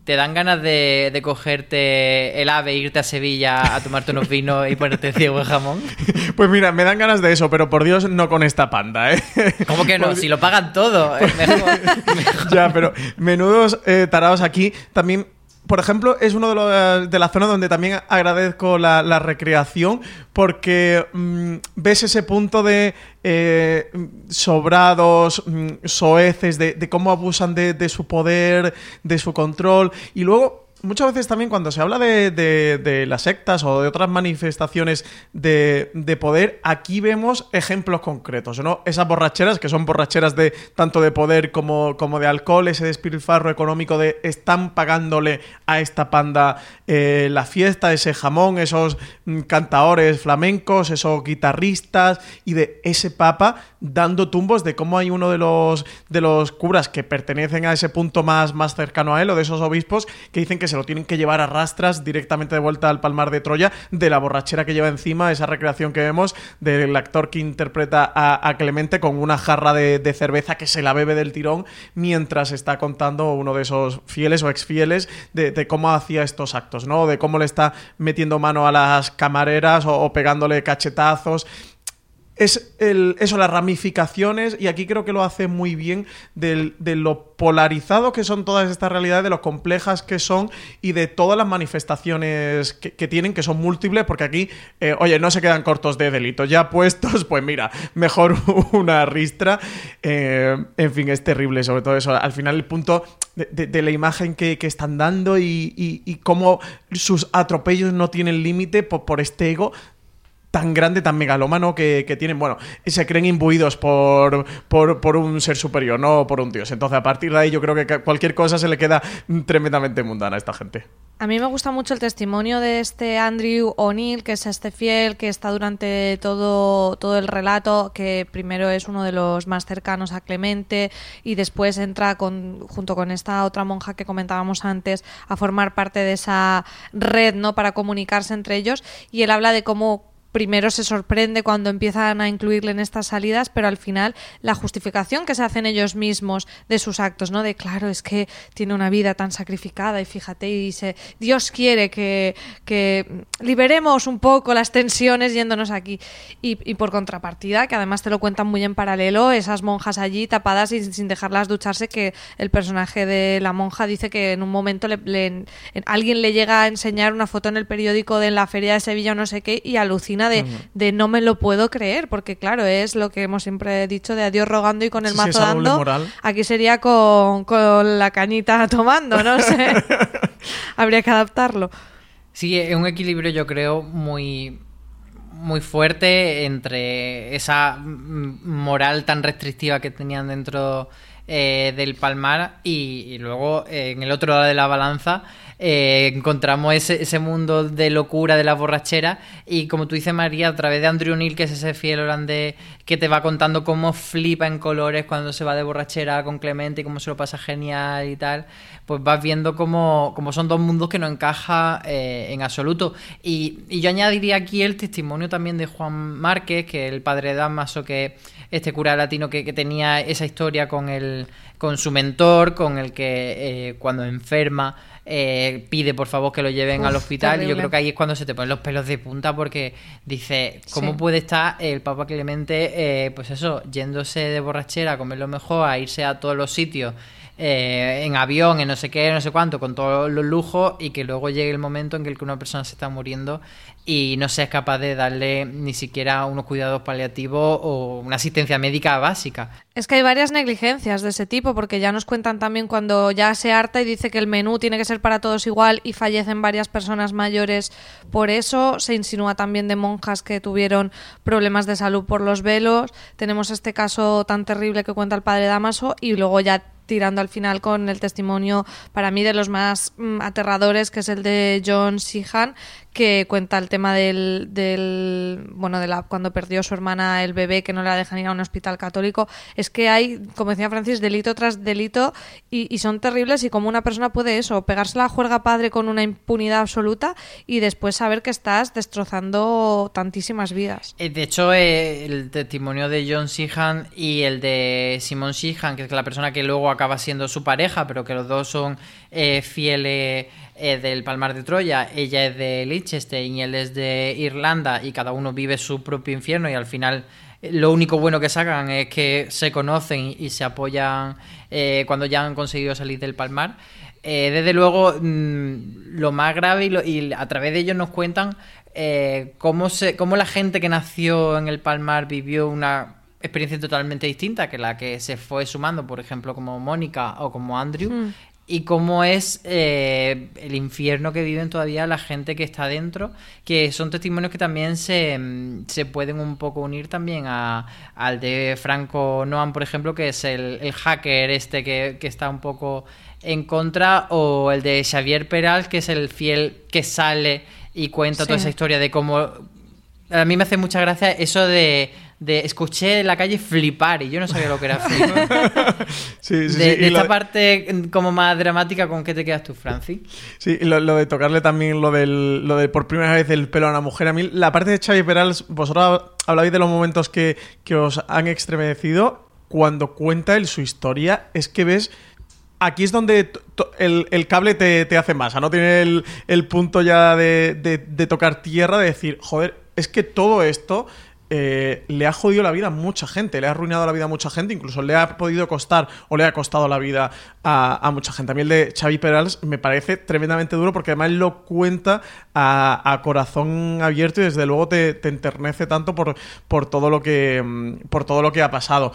¿te dan ganas de, de cogerte el AVE, irte a Sevilla a tomarte unos vinos y ponerte ciego de jamón? Pues mira, me dan ganas de eso, pero por Dios, no con esta panda, ¿eh? ¿Cómo que no? Por... Si lo pagan todo. Es mejor, mejor. Ya, pero menudos eh, tarados aquí. También, por ejemplo, es uno de, los, de las zonas donde también agradezco la, la recreación, porque mmm, ves ese punto de eh, sobrados, mmm, soeces, de, de cómo abusan de, de su poder, de su control, y luego... Muchas veces también cuando se habla de, de, de las sectas o de otras manifestaciones de, de poder, aquí vemos ejemplos concretos, ¿no? Esas borracheras, que son borracheras de tanto de poder como, como de alcohol, ese despilfarro económico de están pagándole a esta panda eh, la fiesta, ese jamón, esos mm, cantaores flamencos, esos guitarristas, y de ese papa dando tumbos de cómo hay uno de los, de los curas que pertenecen a ese punto más, más cercano a él, o de esos obispos que dicen que se lo tienen que llevar a rastras directamente de vuelta al Palmar de Troya, de la borrachera que lleva encima, esa recreación que vemos del actor que interpreta a, a Clemente con una jarra de, de cerveza que se la bebe del tirón mientras está contando uno de esos fieles o exfieles de, de cómo hacía estos actos, ¿no? De cómo le está metiendo mano a las camareras o, o pegándole cachetazos. Es el, eso, las ramificaciones, y aquí creo que lo hace muy bien, del, de lo polarizado que son todas estas realidades, de lo complejas que son y de todas las manifestaciones que, que tienen, que son múltiples, porque aquí, eh, oye, no se quedan cortos de delitos. Ya puestos, pues mira, mejor una ristra. Eh, en fin, es terrible sobre todo eso. Al final el punto de, de, de la imagen que, que están dando y, y, y cómo sus atropellos no tienen límite por, por este ego tan grande, tan megalómano que, que tienen, bueno, se creen imbuidos por, por, por un ser superior, no por un dios. Entonces, a partir de ahí, yo creo que cualquier cosa se le queda tremendamente mundana a esta gente. A mí me gusta mucho el testimonio de este Andrew O'Neill, que es este fiel que está durante todo, todo el relato, que primero es uno de los más cercanos a Clemente y después entra con, junto con esta otra monja que comentábamos antes, a formar parte de esa red, ¿no?, para comunicarse entre ellos, y él habla de cómo primero se sorprende cuando empiezan a incluirle en estas salidas, pero al final la justificación que se hacen ellos mismos de sus actos, ¿no? De claro, es que tiene una vida tan sacrificada y fíjate, y se, Dios quiere que, que liberemos un poco las tensiones yéndonos aquí. Y, y por contrapartida, que además te lo cuentan muy en paralelo, esas monjas allí tapadas y sin dejarlas ducharse, que el personaje de la monja dice que en un momento le, le, alguien le llega a enseñar una foto en el periódico de la Feria de Sevilla o no sé qué, y alucina De, de no me lo puedo creer, porque claro, es lo que hemos siempre dicho de a Dios rogando y con el sí, mazo sí, dando. Aquí sería con, con la cañita tomando, no sé. Habría que adaptarlo. Sí, es un equilibrio, yo creo, muy muy fuerte entre esa moral tan restrictiva que tenían dentro eh, del Palmar y, y luego eh, en el otro lado de la balanza Eh, encontramos ese, ese mundo de locura de la borrachera, y como tú dices, María, a través de Andrew O'Neill, que es ese fiel holandés que te va contando cómo flipa en colores cuando se va de borrachera con Clemente y cómo se lo pasa genial y tal, pues vas viendo cómo, cómo son dos mundos que no encajan eh, en absoluto. Y, y yo añadiría aquí el testimonio también de Juan Márquez, que es el padre de Dámaso, que este cura latino que, que tenía esa historia con, el, con su mentor, con el que eh, cuando enferma Eh, pide por favor que lo lleven Uf, al hospital. Terrible. Y yo creo que ahí es cuando se te ponen los pelos de punta, porque dice, ¿cómo sí. puede estar el Papa Clemente eh, pues eso, yéndose de borrachera a comer lo mejor, a irse a todos los sitios eh, en avión, en no sé qué, no sé cuánto, con todos los lujos, y que luego llegue el momento en el que una persona se está muriendo y no seas capaz de darle ni siquiera unos cuidados paliativos o una asistencia médica básica? Es que hay varias negligencias de ese tipo, porque ya nos cuentan también cuando ya se harta y dice que el menú tiene que ser para todos igual y fallecen varias personas mayores por eso. Se insinúa también de monjas que tuvieron problemas de salud por los velos. Tenemos este caso tan terrible que cuenta el padre Dámaso, y luego ya tirando al final con el testimonio para mí de los más mm, aterradores, que es el de John Sheehan, que cuenta el tema del, del bueno, de la cuando perdió su hermana el bebé, que no la dejan ir a un hospital católico. Es que hay, como decía Francis, delito tras delito y, y son terribles, y como una persona puede eso, pegarse la juerga padre con una impunidad absoluta y después saber que estás destrozando tantísimas vidas. De hecho, eh, el testimonio de John Sheehan y el de Simon Sheehan, que es la persona que luego acaba siendo su pareja, pero que los dos son eh, fieles eh, del Palmar de Troya. Ella es de Liechtenstein y él es de Irlanda, y cada uno vive su propio infierno, y al final lo único bueno que sacan es que se conocen y se apoyan eh, cuando ya han conseguido salir del Palmar. Eh, desde luego, mmm, lo más grave, y, lo, y a través de ellos nos cuentan eh, cómo, se, cómo la gente que nació en el Palmar vivió una experiencia totalmente distinta que la que se fue sumando, por ejemplo, como Mónica o como Andrew, mm. y cómo es eh, el infierno que viven todavía la gente que está dentro, que son testimonios que también se, se pueden un poco unir también a, al de Franco Noan, por ejemplo, que es el, el hacker este que, que está un poco en contra, o el de Xavier Peral, que es el fiel que sale y cuenta sí. toda esa historia de cómo... A mí me hace mucha gracia eso de... de escuché en la calle flipar y yo no sabía lo que era flipar. sí, sí, de, sí. de esta lo... parte como más dramática, ¿con qué te quedas tú, Francis? Sí, lo, lo de tocarle también lo del lo de por primera vez el pelo a una mujer. A mí la parte de Xavi Peral, vosotros hablabais de los momentos que, que os han estremecido. Cuando cuenta él su historia, es que ves... Aquí es donde t- t- el, el cable te, te hace masa, ¿no? Tiene el, el punto ya de, de, de tocar tierra, de decir, joder, es que todo esto eh, le ha jodido la vida a mucha gente, le ha arruinado la vida a mucha gente, incluso le ha podido costar o le ha costado la vida a, a mucha gente. A mí el de Xavi Perals me parece tremendamente duro porque además lo cuenta a, a corazón abierto y desde luego te, te enternece tanto por, por, todo lo que, por todo lo que ha pasado.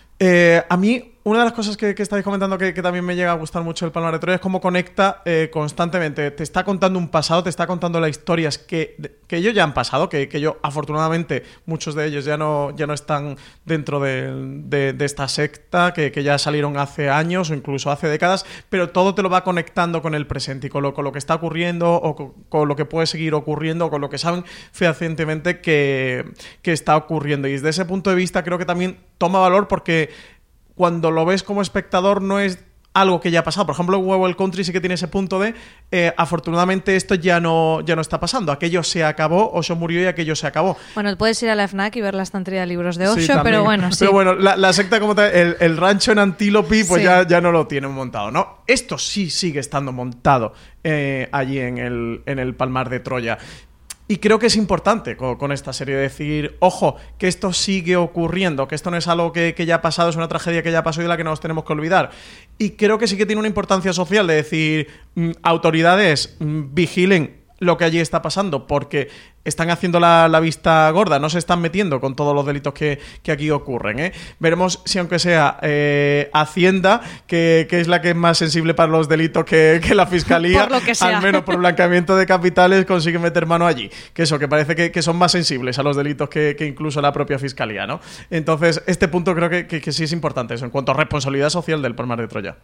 Eh, a mí, una de las cosas que, que estáis comentando que, que también me llega a gustar mucho el Palmar de Troya es cómo conecta eh, constantemente. Te está contando un pasado, te está contando las historias que, que ellos ya han pasado, que, que ellos, afortunadamente, muchos de ellos ya no, ya no están dentro de, de, de esta secta, que, que ya salieron hace años o incluso hace décadas, pero todo te lo va conectando con el presente y con lo, con lo que está ocurriendo o con, con lo que puede seguir ocurriendo o con lo que saben fehacientemente que, que está ocurriendo. Y desde ese punto de vista creo que también toma valor porque cuando lo ves como espectador no es algo que ya ha pasado. Por ejemplo, Wild Country sí que tiene ese punto de eh, afortunadamente esto ya no, ya no está pasando. Aquello se acabó, Osho murió y aquello se acabó. Bueno, puedes ir a la FNAC y ver la estantería de libros de Osho, sí, pero bueno, sí. Pero bueno, la, la secta como tal, el, el rancho en Antílope, pues sí. ya, ya no lo tienen montado, ¿no? Esto sí sigue estando montado eh, allí en el, en el Palmar de Troya. Y creo que es importante con, con esta serie decir, ojo, que esto sigue ocurriendo, que esto no es algo que, que ya ha pasado, es una tragedia que ya pasó y de la que nos tenemos que olvidar. Y creo que sí que tiene una importancia social de decir, mm, autoridades, mm, vigilen lo que allí está pasando, porque están haciendo la, la vista gorda, no se están metiendo con todos los delitos que, que aquí ocurren, ¿eh? Veremos si aunque sea eh, Hacienda, que, que es la que es más sensible para los delitos que, que la Fiscalía, por lo que sea. Al menos por blanqueamiento de capitales, consigue meter mano allí. Que eso, que parece que, que son más sensibles a los delitos que, que incluso la propia Fiscalía, ¿no? Entonces, este punto creo que, que, que sí es importante, eso, en cuanto a responsabilidad social del Palmar de Troya.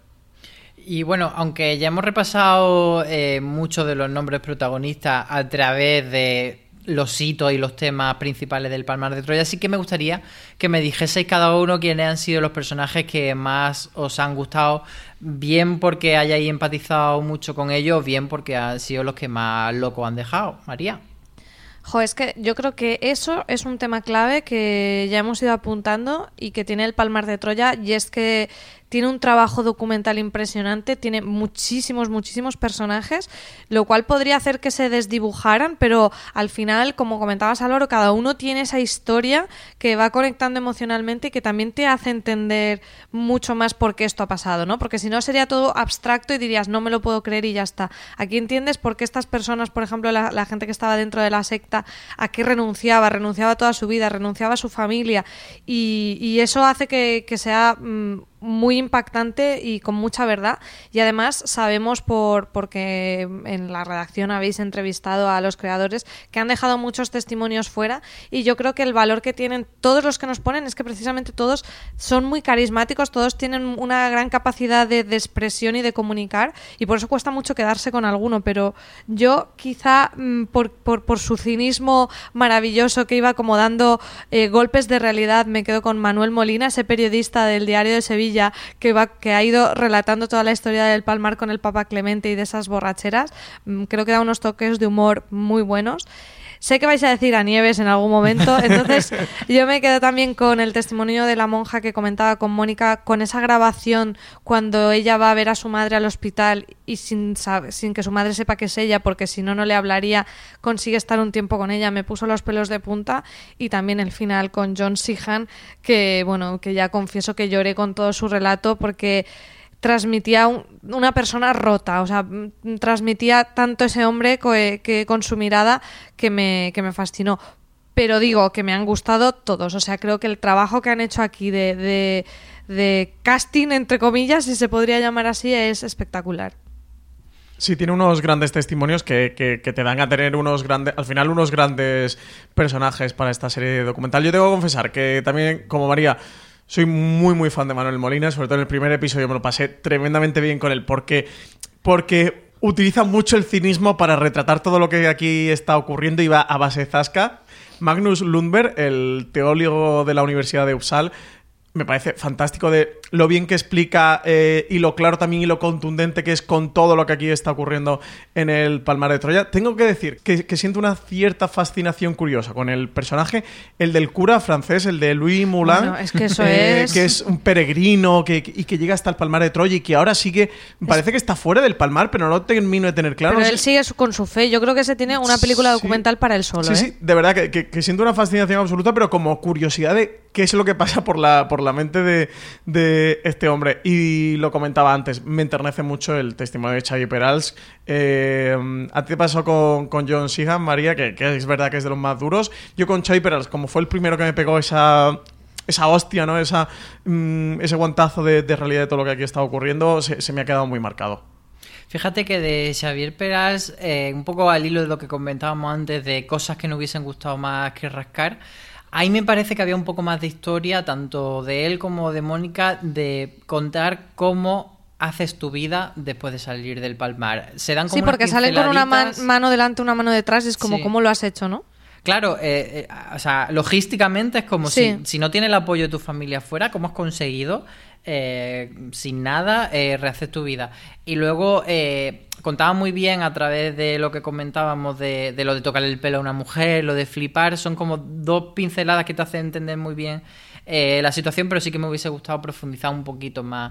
Y bueno, aunque ya hemos repasado eh, muchos de los nombres protagonistas a través de los hitos y los temas principales del Palmar de Troya, sí que me gustaría que me dijeseis cada uno quiénes han sido los personajes que más os han gustado, bien porque hayáis empatizado mucho con ellos, bien porque han sido los que más locos han dejado. María. Jo, es que yo creo que eso es un tema clave que ya hemos ido apuntando y que tiene el Palmar de Troya, y es que tiene un trabajo documental impresionante, tiene muchísimos, muchísimos personajes, lo cual podría hacer que se desdibujaran, pero al final, como comentabas, Álvaro, cada uno tiene esa historia que va conectando emocionalmente y que también te hace entender mucho más por qué esto ha pasado, ¿no? Porque si no sería todo abstracto y dirías, no me lo puedo creer y ya está. Aquí entiendes por qué estas personas, por ejemplo, la, la gente que estaba dentro de la secta, a qué renunciaba, renunciaba a toda su vida, renunciaba a su familia, y, y eso hace que, que sea... Mmm, muy impactante y con mucha verdad, y además sabemos por porque en la redacción habéis entrevistado a los creadores que han dejado muchos testimonios fuera, y yo creo que el valor que tienen todos los que nos ponen es que precisamente todos son muy carismáticos, todos tienen una gran capacidad de, de expresión y de comunicar, y por eso cuesta mucho quedarse con alguno, pero yo quizá mmm, por, por, por su cinismo maravilloso que iba como dando eh, golpes de realidad, me quedo con Manuel Molina, ese periodista del Diario de Sevilla que, va, que ha ido relatando toda la historia del Palmar con el Papa Clemente y de esas borracheras. mmm, creo que da unos toques de humor muy buenos. Sé que vais a decir a Nieves en algún momento, entonces yo me quedo también con el testimonio de la monja que comentaba con Mónica, con esa grabación cuando ella va a ver a su madre al hospital y sin, sin que su madre sepa que es ella, porque si no, no le hablaría, consigue estar un tiempo con ella, me puso los pelos de punta, y también el final con John Sheehan, que bueno, que ya confieso que lloré con todo su relato porque transmitía un, una persona rota, o sea, transmitía tanto ese hombre que, que con su mirada que me, que me fascinó. Pero digo que me han gustado todos, o sea, creo que el trabajo que han hecho aquí de, de, de casting, entre comillas, si se podría llamar así, es espectacular. Sí, tiene unos grandes testimonios que, que, que te dan a tener unos grandes, al final unos grandes personajes para esta serie documental. Yo tengo que confesar que también, como María, soy muy, muy fan de Manuel Molina, sobre todo en el primer episodio me lo pasé tremendamente bien con él, porque, porque utiliza mucho el cinismo para retratar todo lo que aquí está ocurriendo y va a base zasca. Magnus Lundberg, el teólogo de la Universidad de Uppsala, me parece fantástico de lo bien que explica eh, y lo claro también y lo contundente que es con todo lo que aquí está ocurriendo en el Palmar de Troya. Tengo que decir que, que siento una cierta fascinación curiosa con el personaje, el del cura francés, el de Louis Moulin, bueno, es que, eso eh, es... que es un peregrino que, y que llega hasta el Palmar de Troya y que ahora sigue, parece que está fuera del Palmar, pero no lo termino de tener claro. Pero no él sé. sigue con su fe. Yo creo que se tiene una película Sí. documental para él solo. Sí, ¿eh? sí, de verdad que, que, que siento una fascinación absoluta, pero como curiosidad de qué es lo que pasa por la, por la mente de, de este hombre. Y lo comentaba antes, me enternece mucho el testimonio de Xavi Perals. Eh, a ti te pasó con, con John Sheehan, María, que, que es verdad que es de los más duros. Yo con Xavi Perals, como fue el primero que me pegó esa... esa hostia, ¿no? Esa, mmm, ese guantazo de, de realidad de todo lo que aquí está ocurriendo, se, se me ha quedado muy marcado. Fíjate que de Xavier Perals, eh, un poco al hilo de lo que comentábamos antes de cosas que nos hubiesen gustado más que rascar, ahí me parece que había un poco más de historia, tanto de él como de Mónica, de contar cómo haces tu vida después de salir del Palmar. Se dan como sí, porque salen con una man- mano delante, una mano detrás, y es como, sí. ¿cómo lo has hecho, no? Claro, eh, eh, o sea, logísticamente es como sí. si, si no tiene el apoyo de tu familia fuera, ¿cómo has conseguido eh, sin nada eh, rehacer tu vida? Y luego eh, contaba muy bien a través de lo que comentábamos de, de lo de tocarle el pelo a una mujer, lo de flipar, son como dos pinceladas que te hacen entender muy bien eh, la situación, pero sí que me hubiese gustado profundizar un poquito más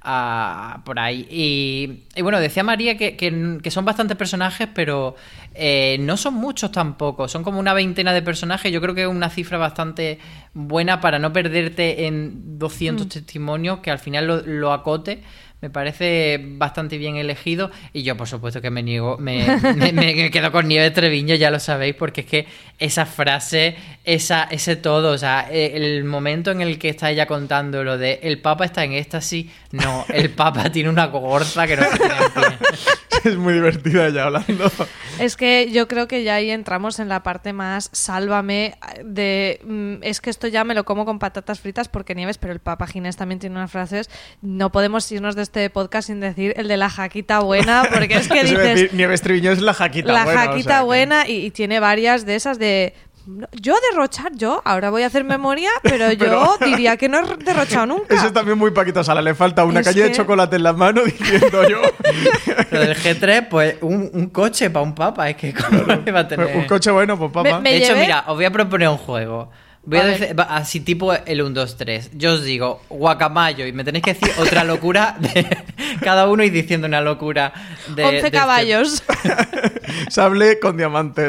Uh, por ahí. Y, y bueno, decía María que, que, que son bastantes personajes, pero eh, no son muchos tampoco. Son como una veintena de personajes. Yo creo que es una cifra bastante buena para no perderte en doscientos mm. testimonios, que al final lo, lo acote. Me parece bastante bien elegido. Y yo, por supuesto, que me niego, me, me, me quedo con Nieves Treviño, ya lo sabéis, porque es que esa frase, esa, ese todo, o sea, el momento en el que está ella contando lo de el Papa está en éxtasis, no, el Papa tiene una gorza que no se tiene en pie. Es muy divertida ella hablando. Es que yo creo que ya ahí entramos en la parte más sálvame de... Mm, es que esto ya me lo como con patatas fritas porque Nieves, pero el Papa Ginés también tiene unas frases. No podemos irnos de este podcast sin decir el de la jaquita buena, porque es que dices... Decir, Nieves Treviño es la jaquita la buena. La jaquita o sea, buena que... y, y tiene varias de esas de... Yo derrochar, yo, ahora voy a hacer memoria, pero yo pero... diría que no he derrochado nunca. Eso es también muy Paquita Sala, le falta una es calle que... de chocolate en la mano diciendo yo. Lo del G tres, pues un, un coche para un papa, es que ¿cómo claro. va a tener? Un coche bueno, pues papa. Me, me de hecho, llevé... mira, os voy a proponer un juego. Voy a, a decir, así tipo el uno, dos, tres. Yo os digo guacamayo y me tenéis que decir otra locura de cada uno y diciendo una locura de... once caballos. Este... Sable con diamantes.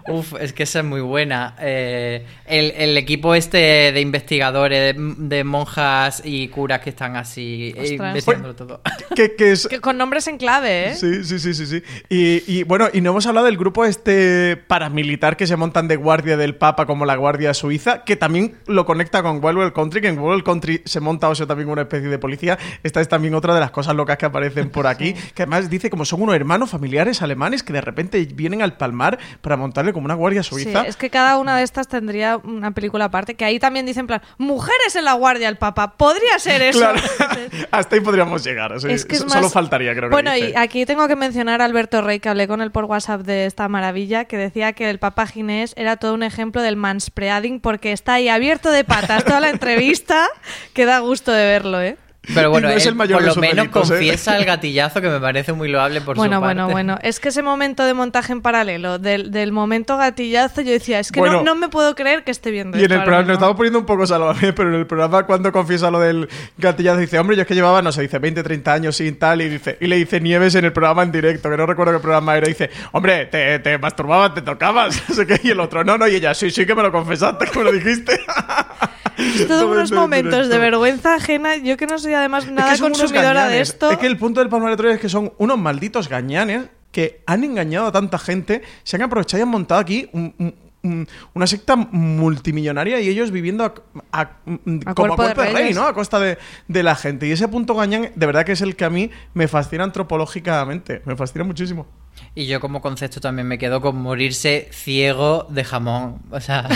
Uf, es que esa es muy buena. Eh, el, el equipo este de investigadores, de, de monjas y curas que están así investigando todo. Que, que, es... que con nombres en clave, ¿eh? Sí, sí, sí, sí, sí. Y, y bueno, y no hemos hablado del grupo este paramilitar que se montan de guardia del Papa como la Guardia Suiza, que también lo conecta con Wild Wild Country, que en Wild Wild Country se monta o sea también una especie de policía. Esta es también otra de las cosas locas que aparecen por aquí, sí. Que además dice como son unos hermanos familiares alemanes que de repente vienen al Palmar para montarle como una Guardia Suiza. Sí, es que cada una de estas tendría una película aparte, que ahí también dicen en plan, mujeres en la Guardia del Papa, podría ser eso. Claro. Hasta ahí podríamos llegar, sí. Es que es Solo más... faltaría, creo que Bueno, dice. Y aquí tengo que mencionar a Alberto Rey, que hablé con él por WhatsApp de esta maravilla, que decía que el Papa Ginés era todo un ejemplo del manspreading, porque está ahí abierto de patas toda la entrevista, que da gusto de verlo, ¿eh? Pero bueno, no es él, el mayor por lo de menos delitos, confiesa ¿eh? el gatillazo, que me parece muy loable por bueno, su parte. Bueno, bueno, bueno. Es que ese momento de montaje en paralelo, del, del momento gatillazo, yo decía, es que bueno, no, no me puedo creer que esté viendo y esto. Y en el programa, nos estamos poniendo un poco salvaje, pero en el programa cuando confiesa lo del gatillazo, dice, hombre, yo es que llevaba, no sé, dice veinte, treinta años sin tal, y dice y le dice Nieves en el programa en directo, que no recuerdo qué programa era, y dice, hombre, te, te masturbabas, te tocabas, no sé qué, y el otro, no, no, y ella, sí, sí que me lo confesaste, que me lo dijiste. Es todos unos momentos de vergüenza ajena. Yo que no soy además nada es que consumidora de esto. Es que el punto del Palmar de Troya es que son unos malditos gañanes que han engañado a tanta gente, se han aprovechado y han montado aquí un, un, un, una secta multimillonaria y ellos viviendo a, a, a como a cuerpo de rey, ¿no? A costa de, de la gente. Y ese punto gañán, de verdad que es el que a mí me fascina antropológicamente. Me fascina muchísimo. Y yo como concepto también me quedo con morirse ciego de jamón. O sea...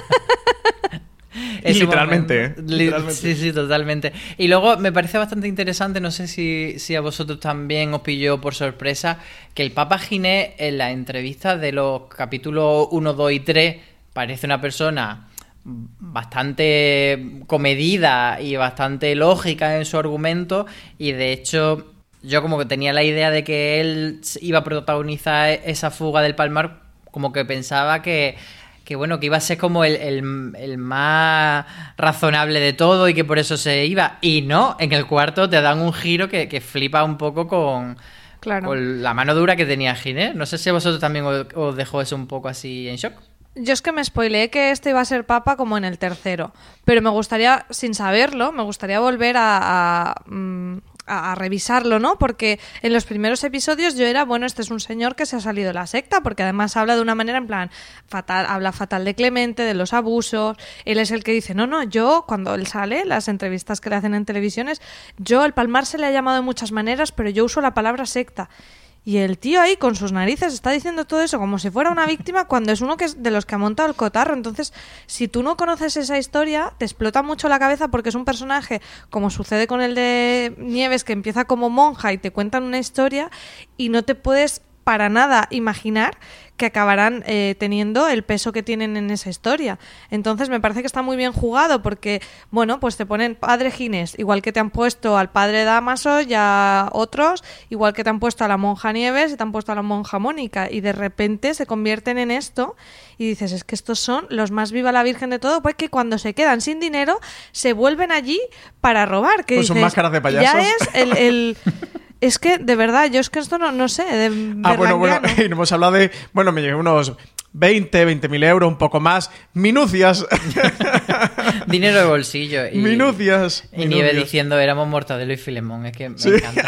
Literalmente, ¿eh? Literalmente. Sí, sí, totalmente. Y luego me parece bastante interesante, no sé si, si a vosotros también os pilló por sorpresa, que el Papa Ginés en la entrevista de los capítulos uno, dos y tres parece una persona bastante comedida y bastante lógica en su argumento, y de hecho yo como que tenía la idea de que él iba a protagonizar esa fuga del Palmar, como que pensaba que que bueno, que iba a ser como el, el, el más razonable de todo y que por eso se iba. Y no, en el cuarto te dan un giro que, que flipa un poco con, claro. con la mano dura que tenía Ginés. No sé si a vosotros también os, os dejó eso un poco así en shock. Yo es que me spoileé que este iba a ser papa como en el tercero, pero me gustaría, sin saberlo, me gustaría volver a... a mm, A, a revisarlo, ¿no? Porque en los primeros episodios yo era, bueno, este es un señor que se ha salido de la secta, porque además habla de una manera en plan fatal, habla fatal de Clemente, de los abusos. Él es el que dice, no, no, yo, cuando él sale, las entrevistas que le hacen en televisiones, yo, al Palmar se le ha llamado de muchas maneras, pero yo uso la palabra secta. Y el tío ahí con sus narices está diciendo todo eso como si fuera una víctima cuando es uno que es de los que ha montado el cotarro. Entonces, si tú no conoces esa historia, te explota mucho la cabeza porque es un personaje, como sucede con el de Nieves, que empieza como monja y te cuentan una historia y no te puedes para nada imaginar que acabarán eh, teniendo el peso que tienen en esa historia. Entonces me parece que está muy bien jugado porque, bueno, pues te ponen padre Ginés, igual que te han puesto al padre Dámaso y a otros, igual que te han puesto a la monja Nieves y te han puesto a la monja Mónica, y de repente se convierten en esto y dices, es que estos son los más viva la Virgen de todo, pues que cuando se quedan sin dinero se vuelven allí para robar. Que pues dices, son máscaras de payasos. Ya es el... el Es que, de verdad, yo es que esto no, no sé. De ah, bueno, bueno, y hemos hablado de... Bueno, me llevé unos veinte, veinte mil euros, un poco más. Minucias. Dinero de bolsillo. Y, minucias. Y Nieve diciendo, éramos Mortadelo y Filemón. Es que me ¿Sí? encanta.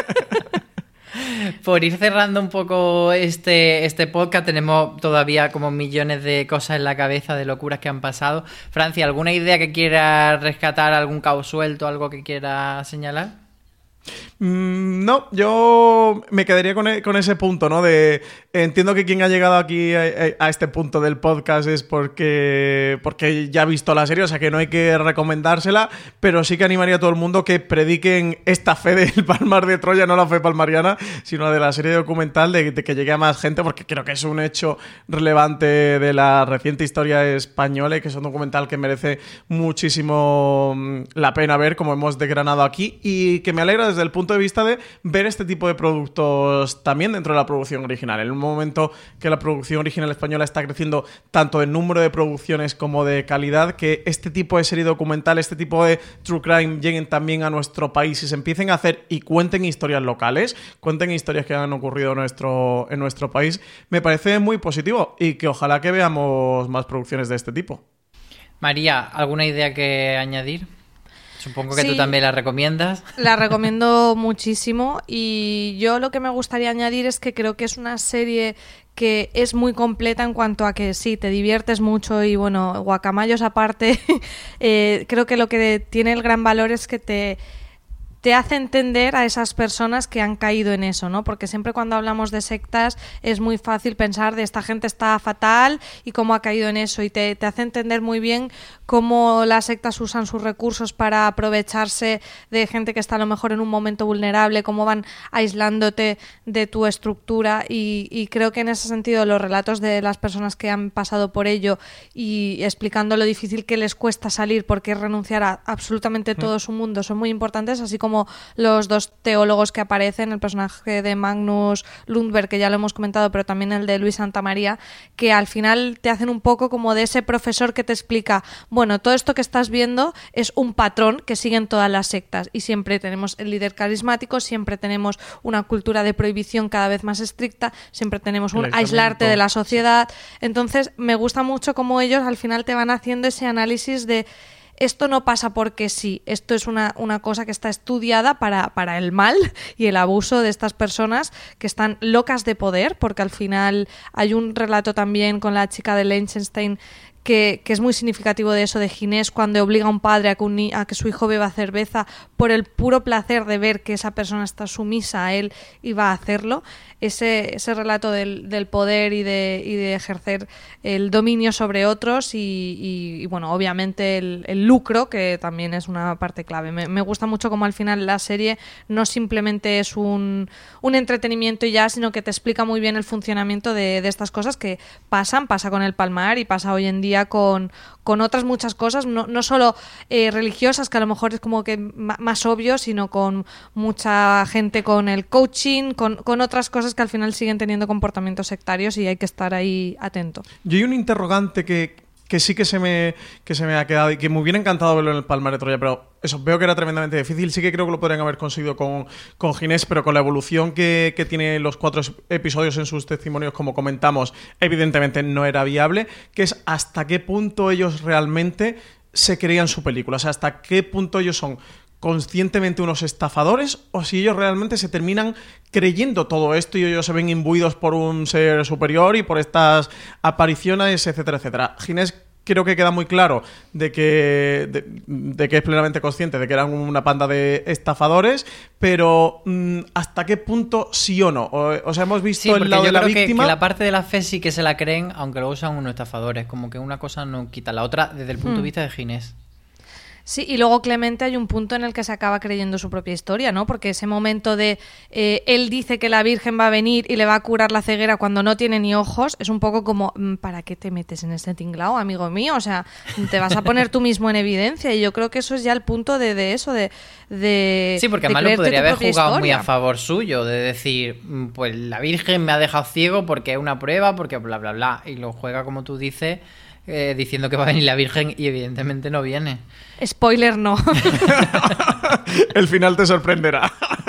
Por ir cerrando un poco este, este podcast, tenemos todavía como millones de cosas en la cabeza, de locuras que han pasado. Francia, ¿alguna idea que quiera rescatar? ¿Algún cabo suelto? ¿Algo que quiera señalar? No, yo me quedaría con, e- con ese punto, ¿no? De entiendo que quien ha llegado aquí a, a este punto del podcast es porque, porque ya ha visto la serie, o sea que no hay que recomendársela, pero sí que animaría a todo el mundo que prediquen esta fe del Palmar de Troya, no la fe palmariana, sino de la serie documental, de, de que llegue a más gente, porque creo que es un hecho relevante de la reciente historia española y que es un documental que merece muchísimo la pena ver, como hemos desgranado aquí, y que me alegra desde el punto punto de vista de ver este tipo de productos también dentro de la producción original. En un momento que la producción original española está creciendo tanto en número de producciones como de calidad, que este tipo de serie documental, este tipo de true crime lleguen también a nuestro país y se empiecen a hacer y cuenten historias locales, cuenten historias que han ocurrido en nuestro, en nuestro país, me parece muy positivo y que ojalá que veamos más producciones de este tipo. María, ¿alguna idea que añadir? Supongo que sí, tú también la recomiendas. La recomiendo muchísimo y yo lo que me gustaría añadir es que creo que es una serie que es muy completa en cuanto a que sí, te diviertes mucho y bueno, guacamayos aparte, eh, creo que lo que tiene el gran valor es que te... te hace entender a esas personas que han caído en eso, ¿no? Porque siempre cuando hablamos de sectas es muy fácil pensar de esta gente está fatal y cómo ha caído en eso, y te, te hace entender muy bien cómo las sectas usan sus recursos para aprovecharse de gente que está a lo mejor en un momento vulnerable, cómo van aislándote de tu estructura y, y creo que en ese sentido los relatos de las personas que han pasado por ello y explicando lo difícil que les cuesta salir porque es renunciar a absolutamente todo su mundo son muy importantes, así como los dos teólogos que aparecen, el personaje de Magnus Lundberg, que ya lo hemos comentado, pero también el de Luis Santamaría, que al final te hacen un poco como de ese profesor que te explica, bueno, todo esto que estás viendo es un patrón que siguen todas las sectas y siempre tenemos el líder carismático, siempre tenemos una cultura de prohibición cada vez más estricta, siempre tenemos un aislarte de la sociedad. Entonces me gusta mucho cómo ellos al final te van haciendo ese análisis de esto no pasa porque sí, esto es una, una cosa que está estudiada para, para el mal y el abuso de estas personas que están locas de poder, porque al final hay un relato también con la chica de Liechtenstein que, que es muy significativo de eso, de Ginés, cuando obliga a un padre a que, un, a que su hijo beba cerveza por el puro placer de ver que esa persona está sumisa a él y va a hacerlo. Ese, ese relato del, del poder y de, y de ejercer el dominio sobre otros y, y, y bueno, obviamente el, el lucro, que también es una parte clave. Me, me gusta mucho como al final la serie no simplemente es un, un entretenimiento y ya, sino que te explica muy bien el funcionamiento de, de estas cosas que pasan, pasa con el Palmar y pasa hoy en día con, con otras muchas cosas, no, no solo eh, religiosas, que a lo mejor es como que m- más obvio, sino con mucha gente con el coaching, con, con otras cosas que al final siguen teniendo comportamientos sectarios y hay que estar ahí atento. Yo hay un interrogante que, que sí que se, me, que se me ha quedado y que me hubiera encantado verlo en el Palmar de Troya, pero eso, veo que era tremendamente difícil. Sí que creo que lo podrían haber conseguido con, con Ginés, pero con la evolución que, que tiene los cuatro episodios en sus testimonios, como comentamos, evidentemente no era viable, que es hasta qué punto ellos realmente se creían su película, o sea, hasta qué punto ellos son conscientemente unos estafadores o si ellos realmente se terminan creyendo todo esto y ellos se ven imbuidos por un ser superior y por estas apariciones, etcétera, etcétera. Ginés creo que queda muy claro de que, de, de que es plenamente consciente de que eran una panda de estafadores, pero mmm, ¿hasta qué punto sí o no? O, o sea, hemos visto sí, el lado yo de la creo víctima. Que, que la parte de la fe sí que se la creen, aunque luego sean unos estafadores. Como que una cosa no quita la otra desde el punto hmm. de vista de Ginés. Sí, y luego Clemente hay un punto en el que se acaba creyendo su propia historia, ¿no? Porque ese momento de eh, él dice que la Virgen va a venir y le va a curar la ceguera cuando no tiene ni ojos, es un poco como, ¿para qué te metes en este tinglao, amigo mío? O sea, te vas a poner tú mismo en evidencia y yo creo que eso es ya el punto de, de eso, de, de sí, porque de además lo podría haber jugado historia. muy a favor suyo, de decir, pues la Virgen me ha dejado ciego porque es una prueba, porque bla, bla, bla, y lo juega como tú dices, Eh, diciendo que va a venir la Virgen y evidentemente no viene. Spoiler, no. El final te sorprenderá.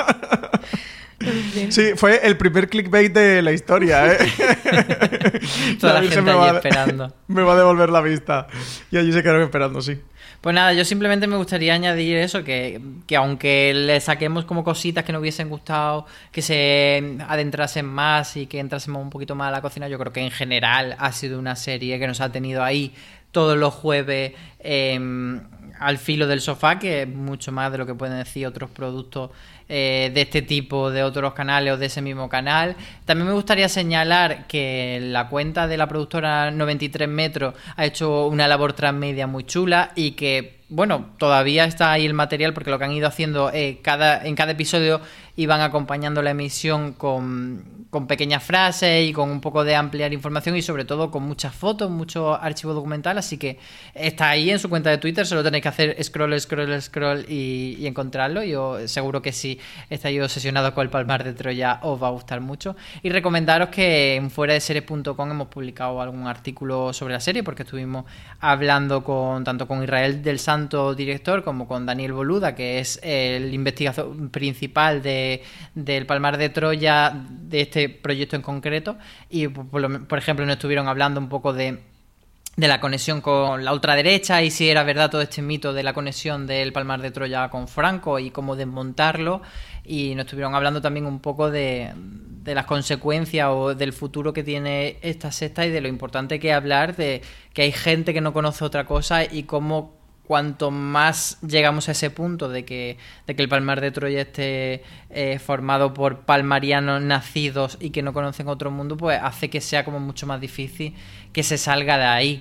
Sí, fue el primer clickbait de la historia, ¿eh? Toda la, la gente allí va, esperando. Me va a devolver la vista. Y allí se quedaron esperando, sí. Pues nada, yo simplemente me gustaría añadir eso, que, que aunque le saquemos como cositas que nos hubiesen gustado, que se adentrasen más y que entrásemos un poquito más a la cocina, yo creo que en general ha sido una serie que nos ha tenido ahí todos los jueves eh, al filo del sofá, que es mucho más de lo que pueden decir otros productos eh, de este tipo, de otros canales o de ese mismo canal. También me gustaría señalar que la cuenta de la productora noventa y tres metros ha hecho una labor transmedia muy chula y que bueno, todavía está ahí el material porque lo que han ido haciendo eh, cada, en cada episodio iban acompañando la emisión con, con pequeñas frases y con un poco de ampliar información y sobre todo con muchas fotos, mucho archivo documental, así que está ahí en su cuenta de Twitter, solo tenéis que hacer scroll, scroll, scroll y, y encontrarlo. Yo seguro que si estáis obsesionados con el Palmar de Troya os va a gustar mucho y recomendaros que en fuera de series punto com hemos publicado algún artículo sobre la serie porque estuvimos hablando con tanto con Israel del Santo, director, como con Daniel Boluda, que es el investigador principal de del Palmar de Troya, de este proyecto en concreto, y por, lo, por ejemplo nos estuvieron hablando un poco de de la conexión con la ultraderecha y si era verdad todo este mito de la conexión del Palmar de Troya con Franco y cómo desmontarlo, y nos estuvieron hablando también un poco de, de las consecuencias o del futuro que tiene esta secta y de lo importante que es hablar de que hay gente que no conoce otra cosa y cómo cuanto más llegamos a ese punto de que, de que el Palmar de Troya esté eh, formado por palmarianos nacidos y que no conocen otro mundo, pues hace que sea como mucho más difícil que se salga de ahí.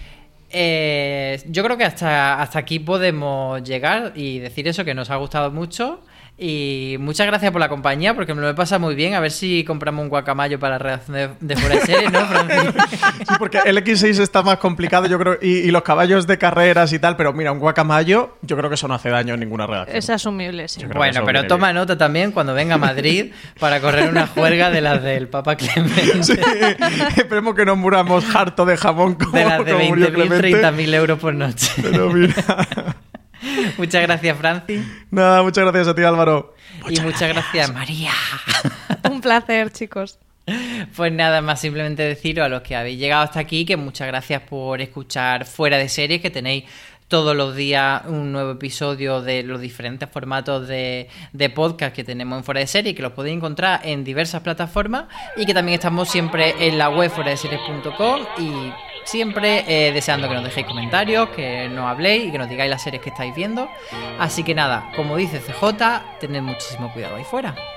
Eh, yo creo que hasta, hasta aquí podemos llegar y decir eso, que nos ha gustado mucho. Y muchas gracias por la compañía, porque me lo he pasado muy bien. A ver si compramos un guacamayo para la redacción de, de Fuera de Series, ¿no, Francis? Sí, porque el equis seis está más complicado, yo creo, y, y los caballos de carreras y tal, pero mira, un guacamayo, yo creo que eso no hace daño en ninguna redacción. Es asumible, sí. Bueno, pero toma bien. Nota también cuando venga a Madrid para correr una juerga de las del Papa Clemente. Sí, esperemos que no muramos harto de jamón como, de las de como murió veinte mil, Clemente. treinta mil euros por noche. Pero mira... Muchas gracias, Francis. Nada, muchas gracias a ti, Álvaro. Y muchas gracias, María. Un placer, chicos. Pues nada más, simplemente deciros a los que habéis llegado hasta aquí que muchas gracias por escuchar Fuera de Series, que tenéis todos los días un nuevo episodio de los diferentes formatos de, de podcast que tenemos en Fuera de Series, que los podéis encontrar en diversas plataformas y que también estamos siempre en la web fuera de series punto com y siempre eh, deseando que nos dejéis comentarios, que nos habléis y que nos digáis las series que estáis viendo. Así que nada, como dice C J, tened muchísimo cuidado ahí fuera.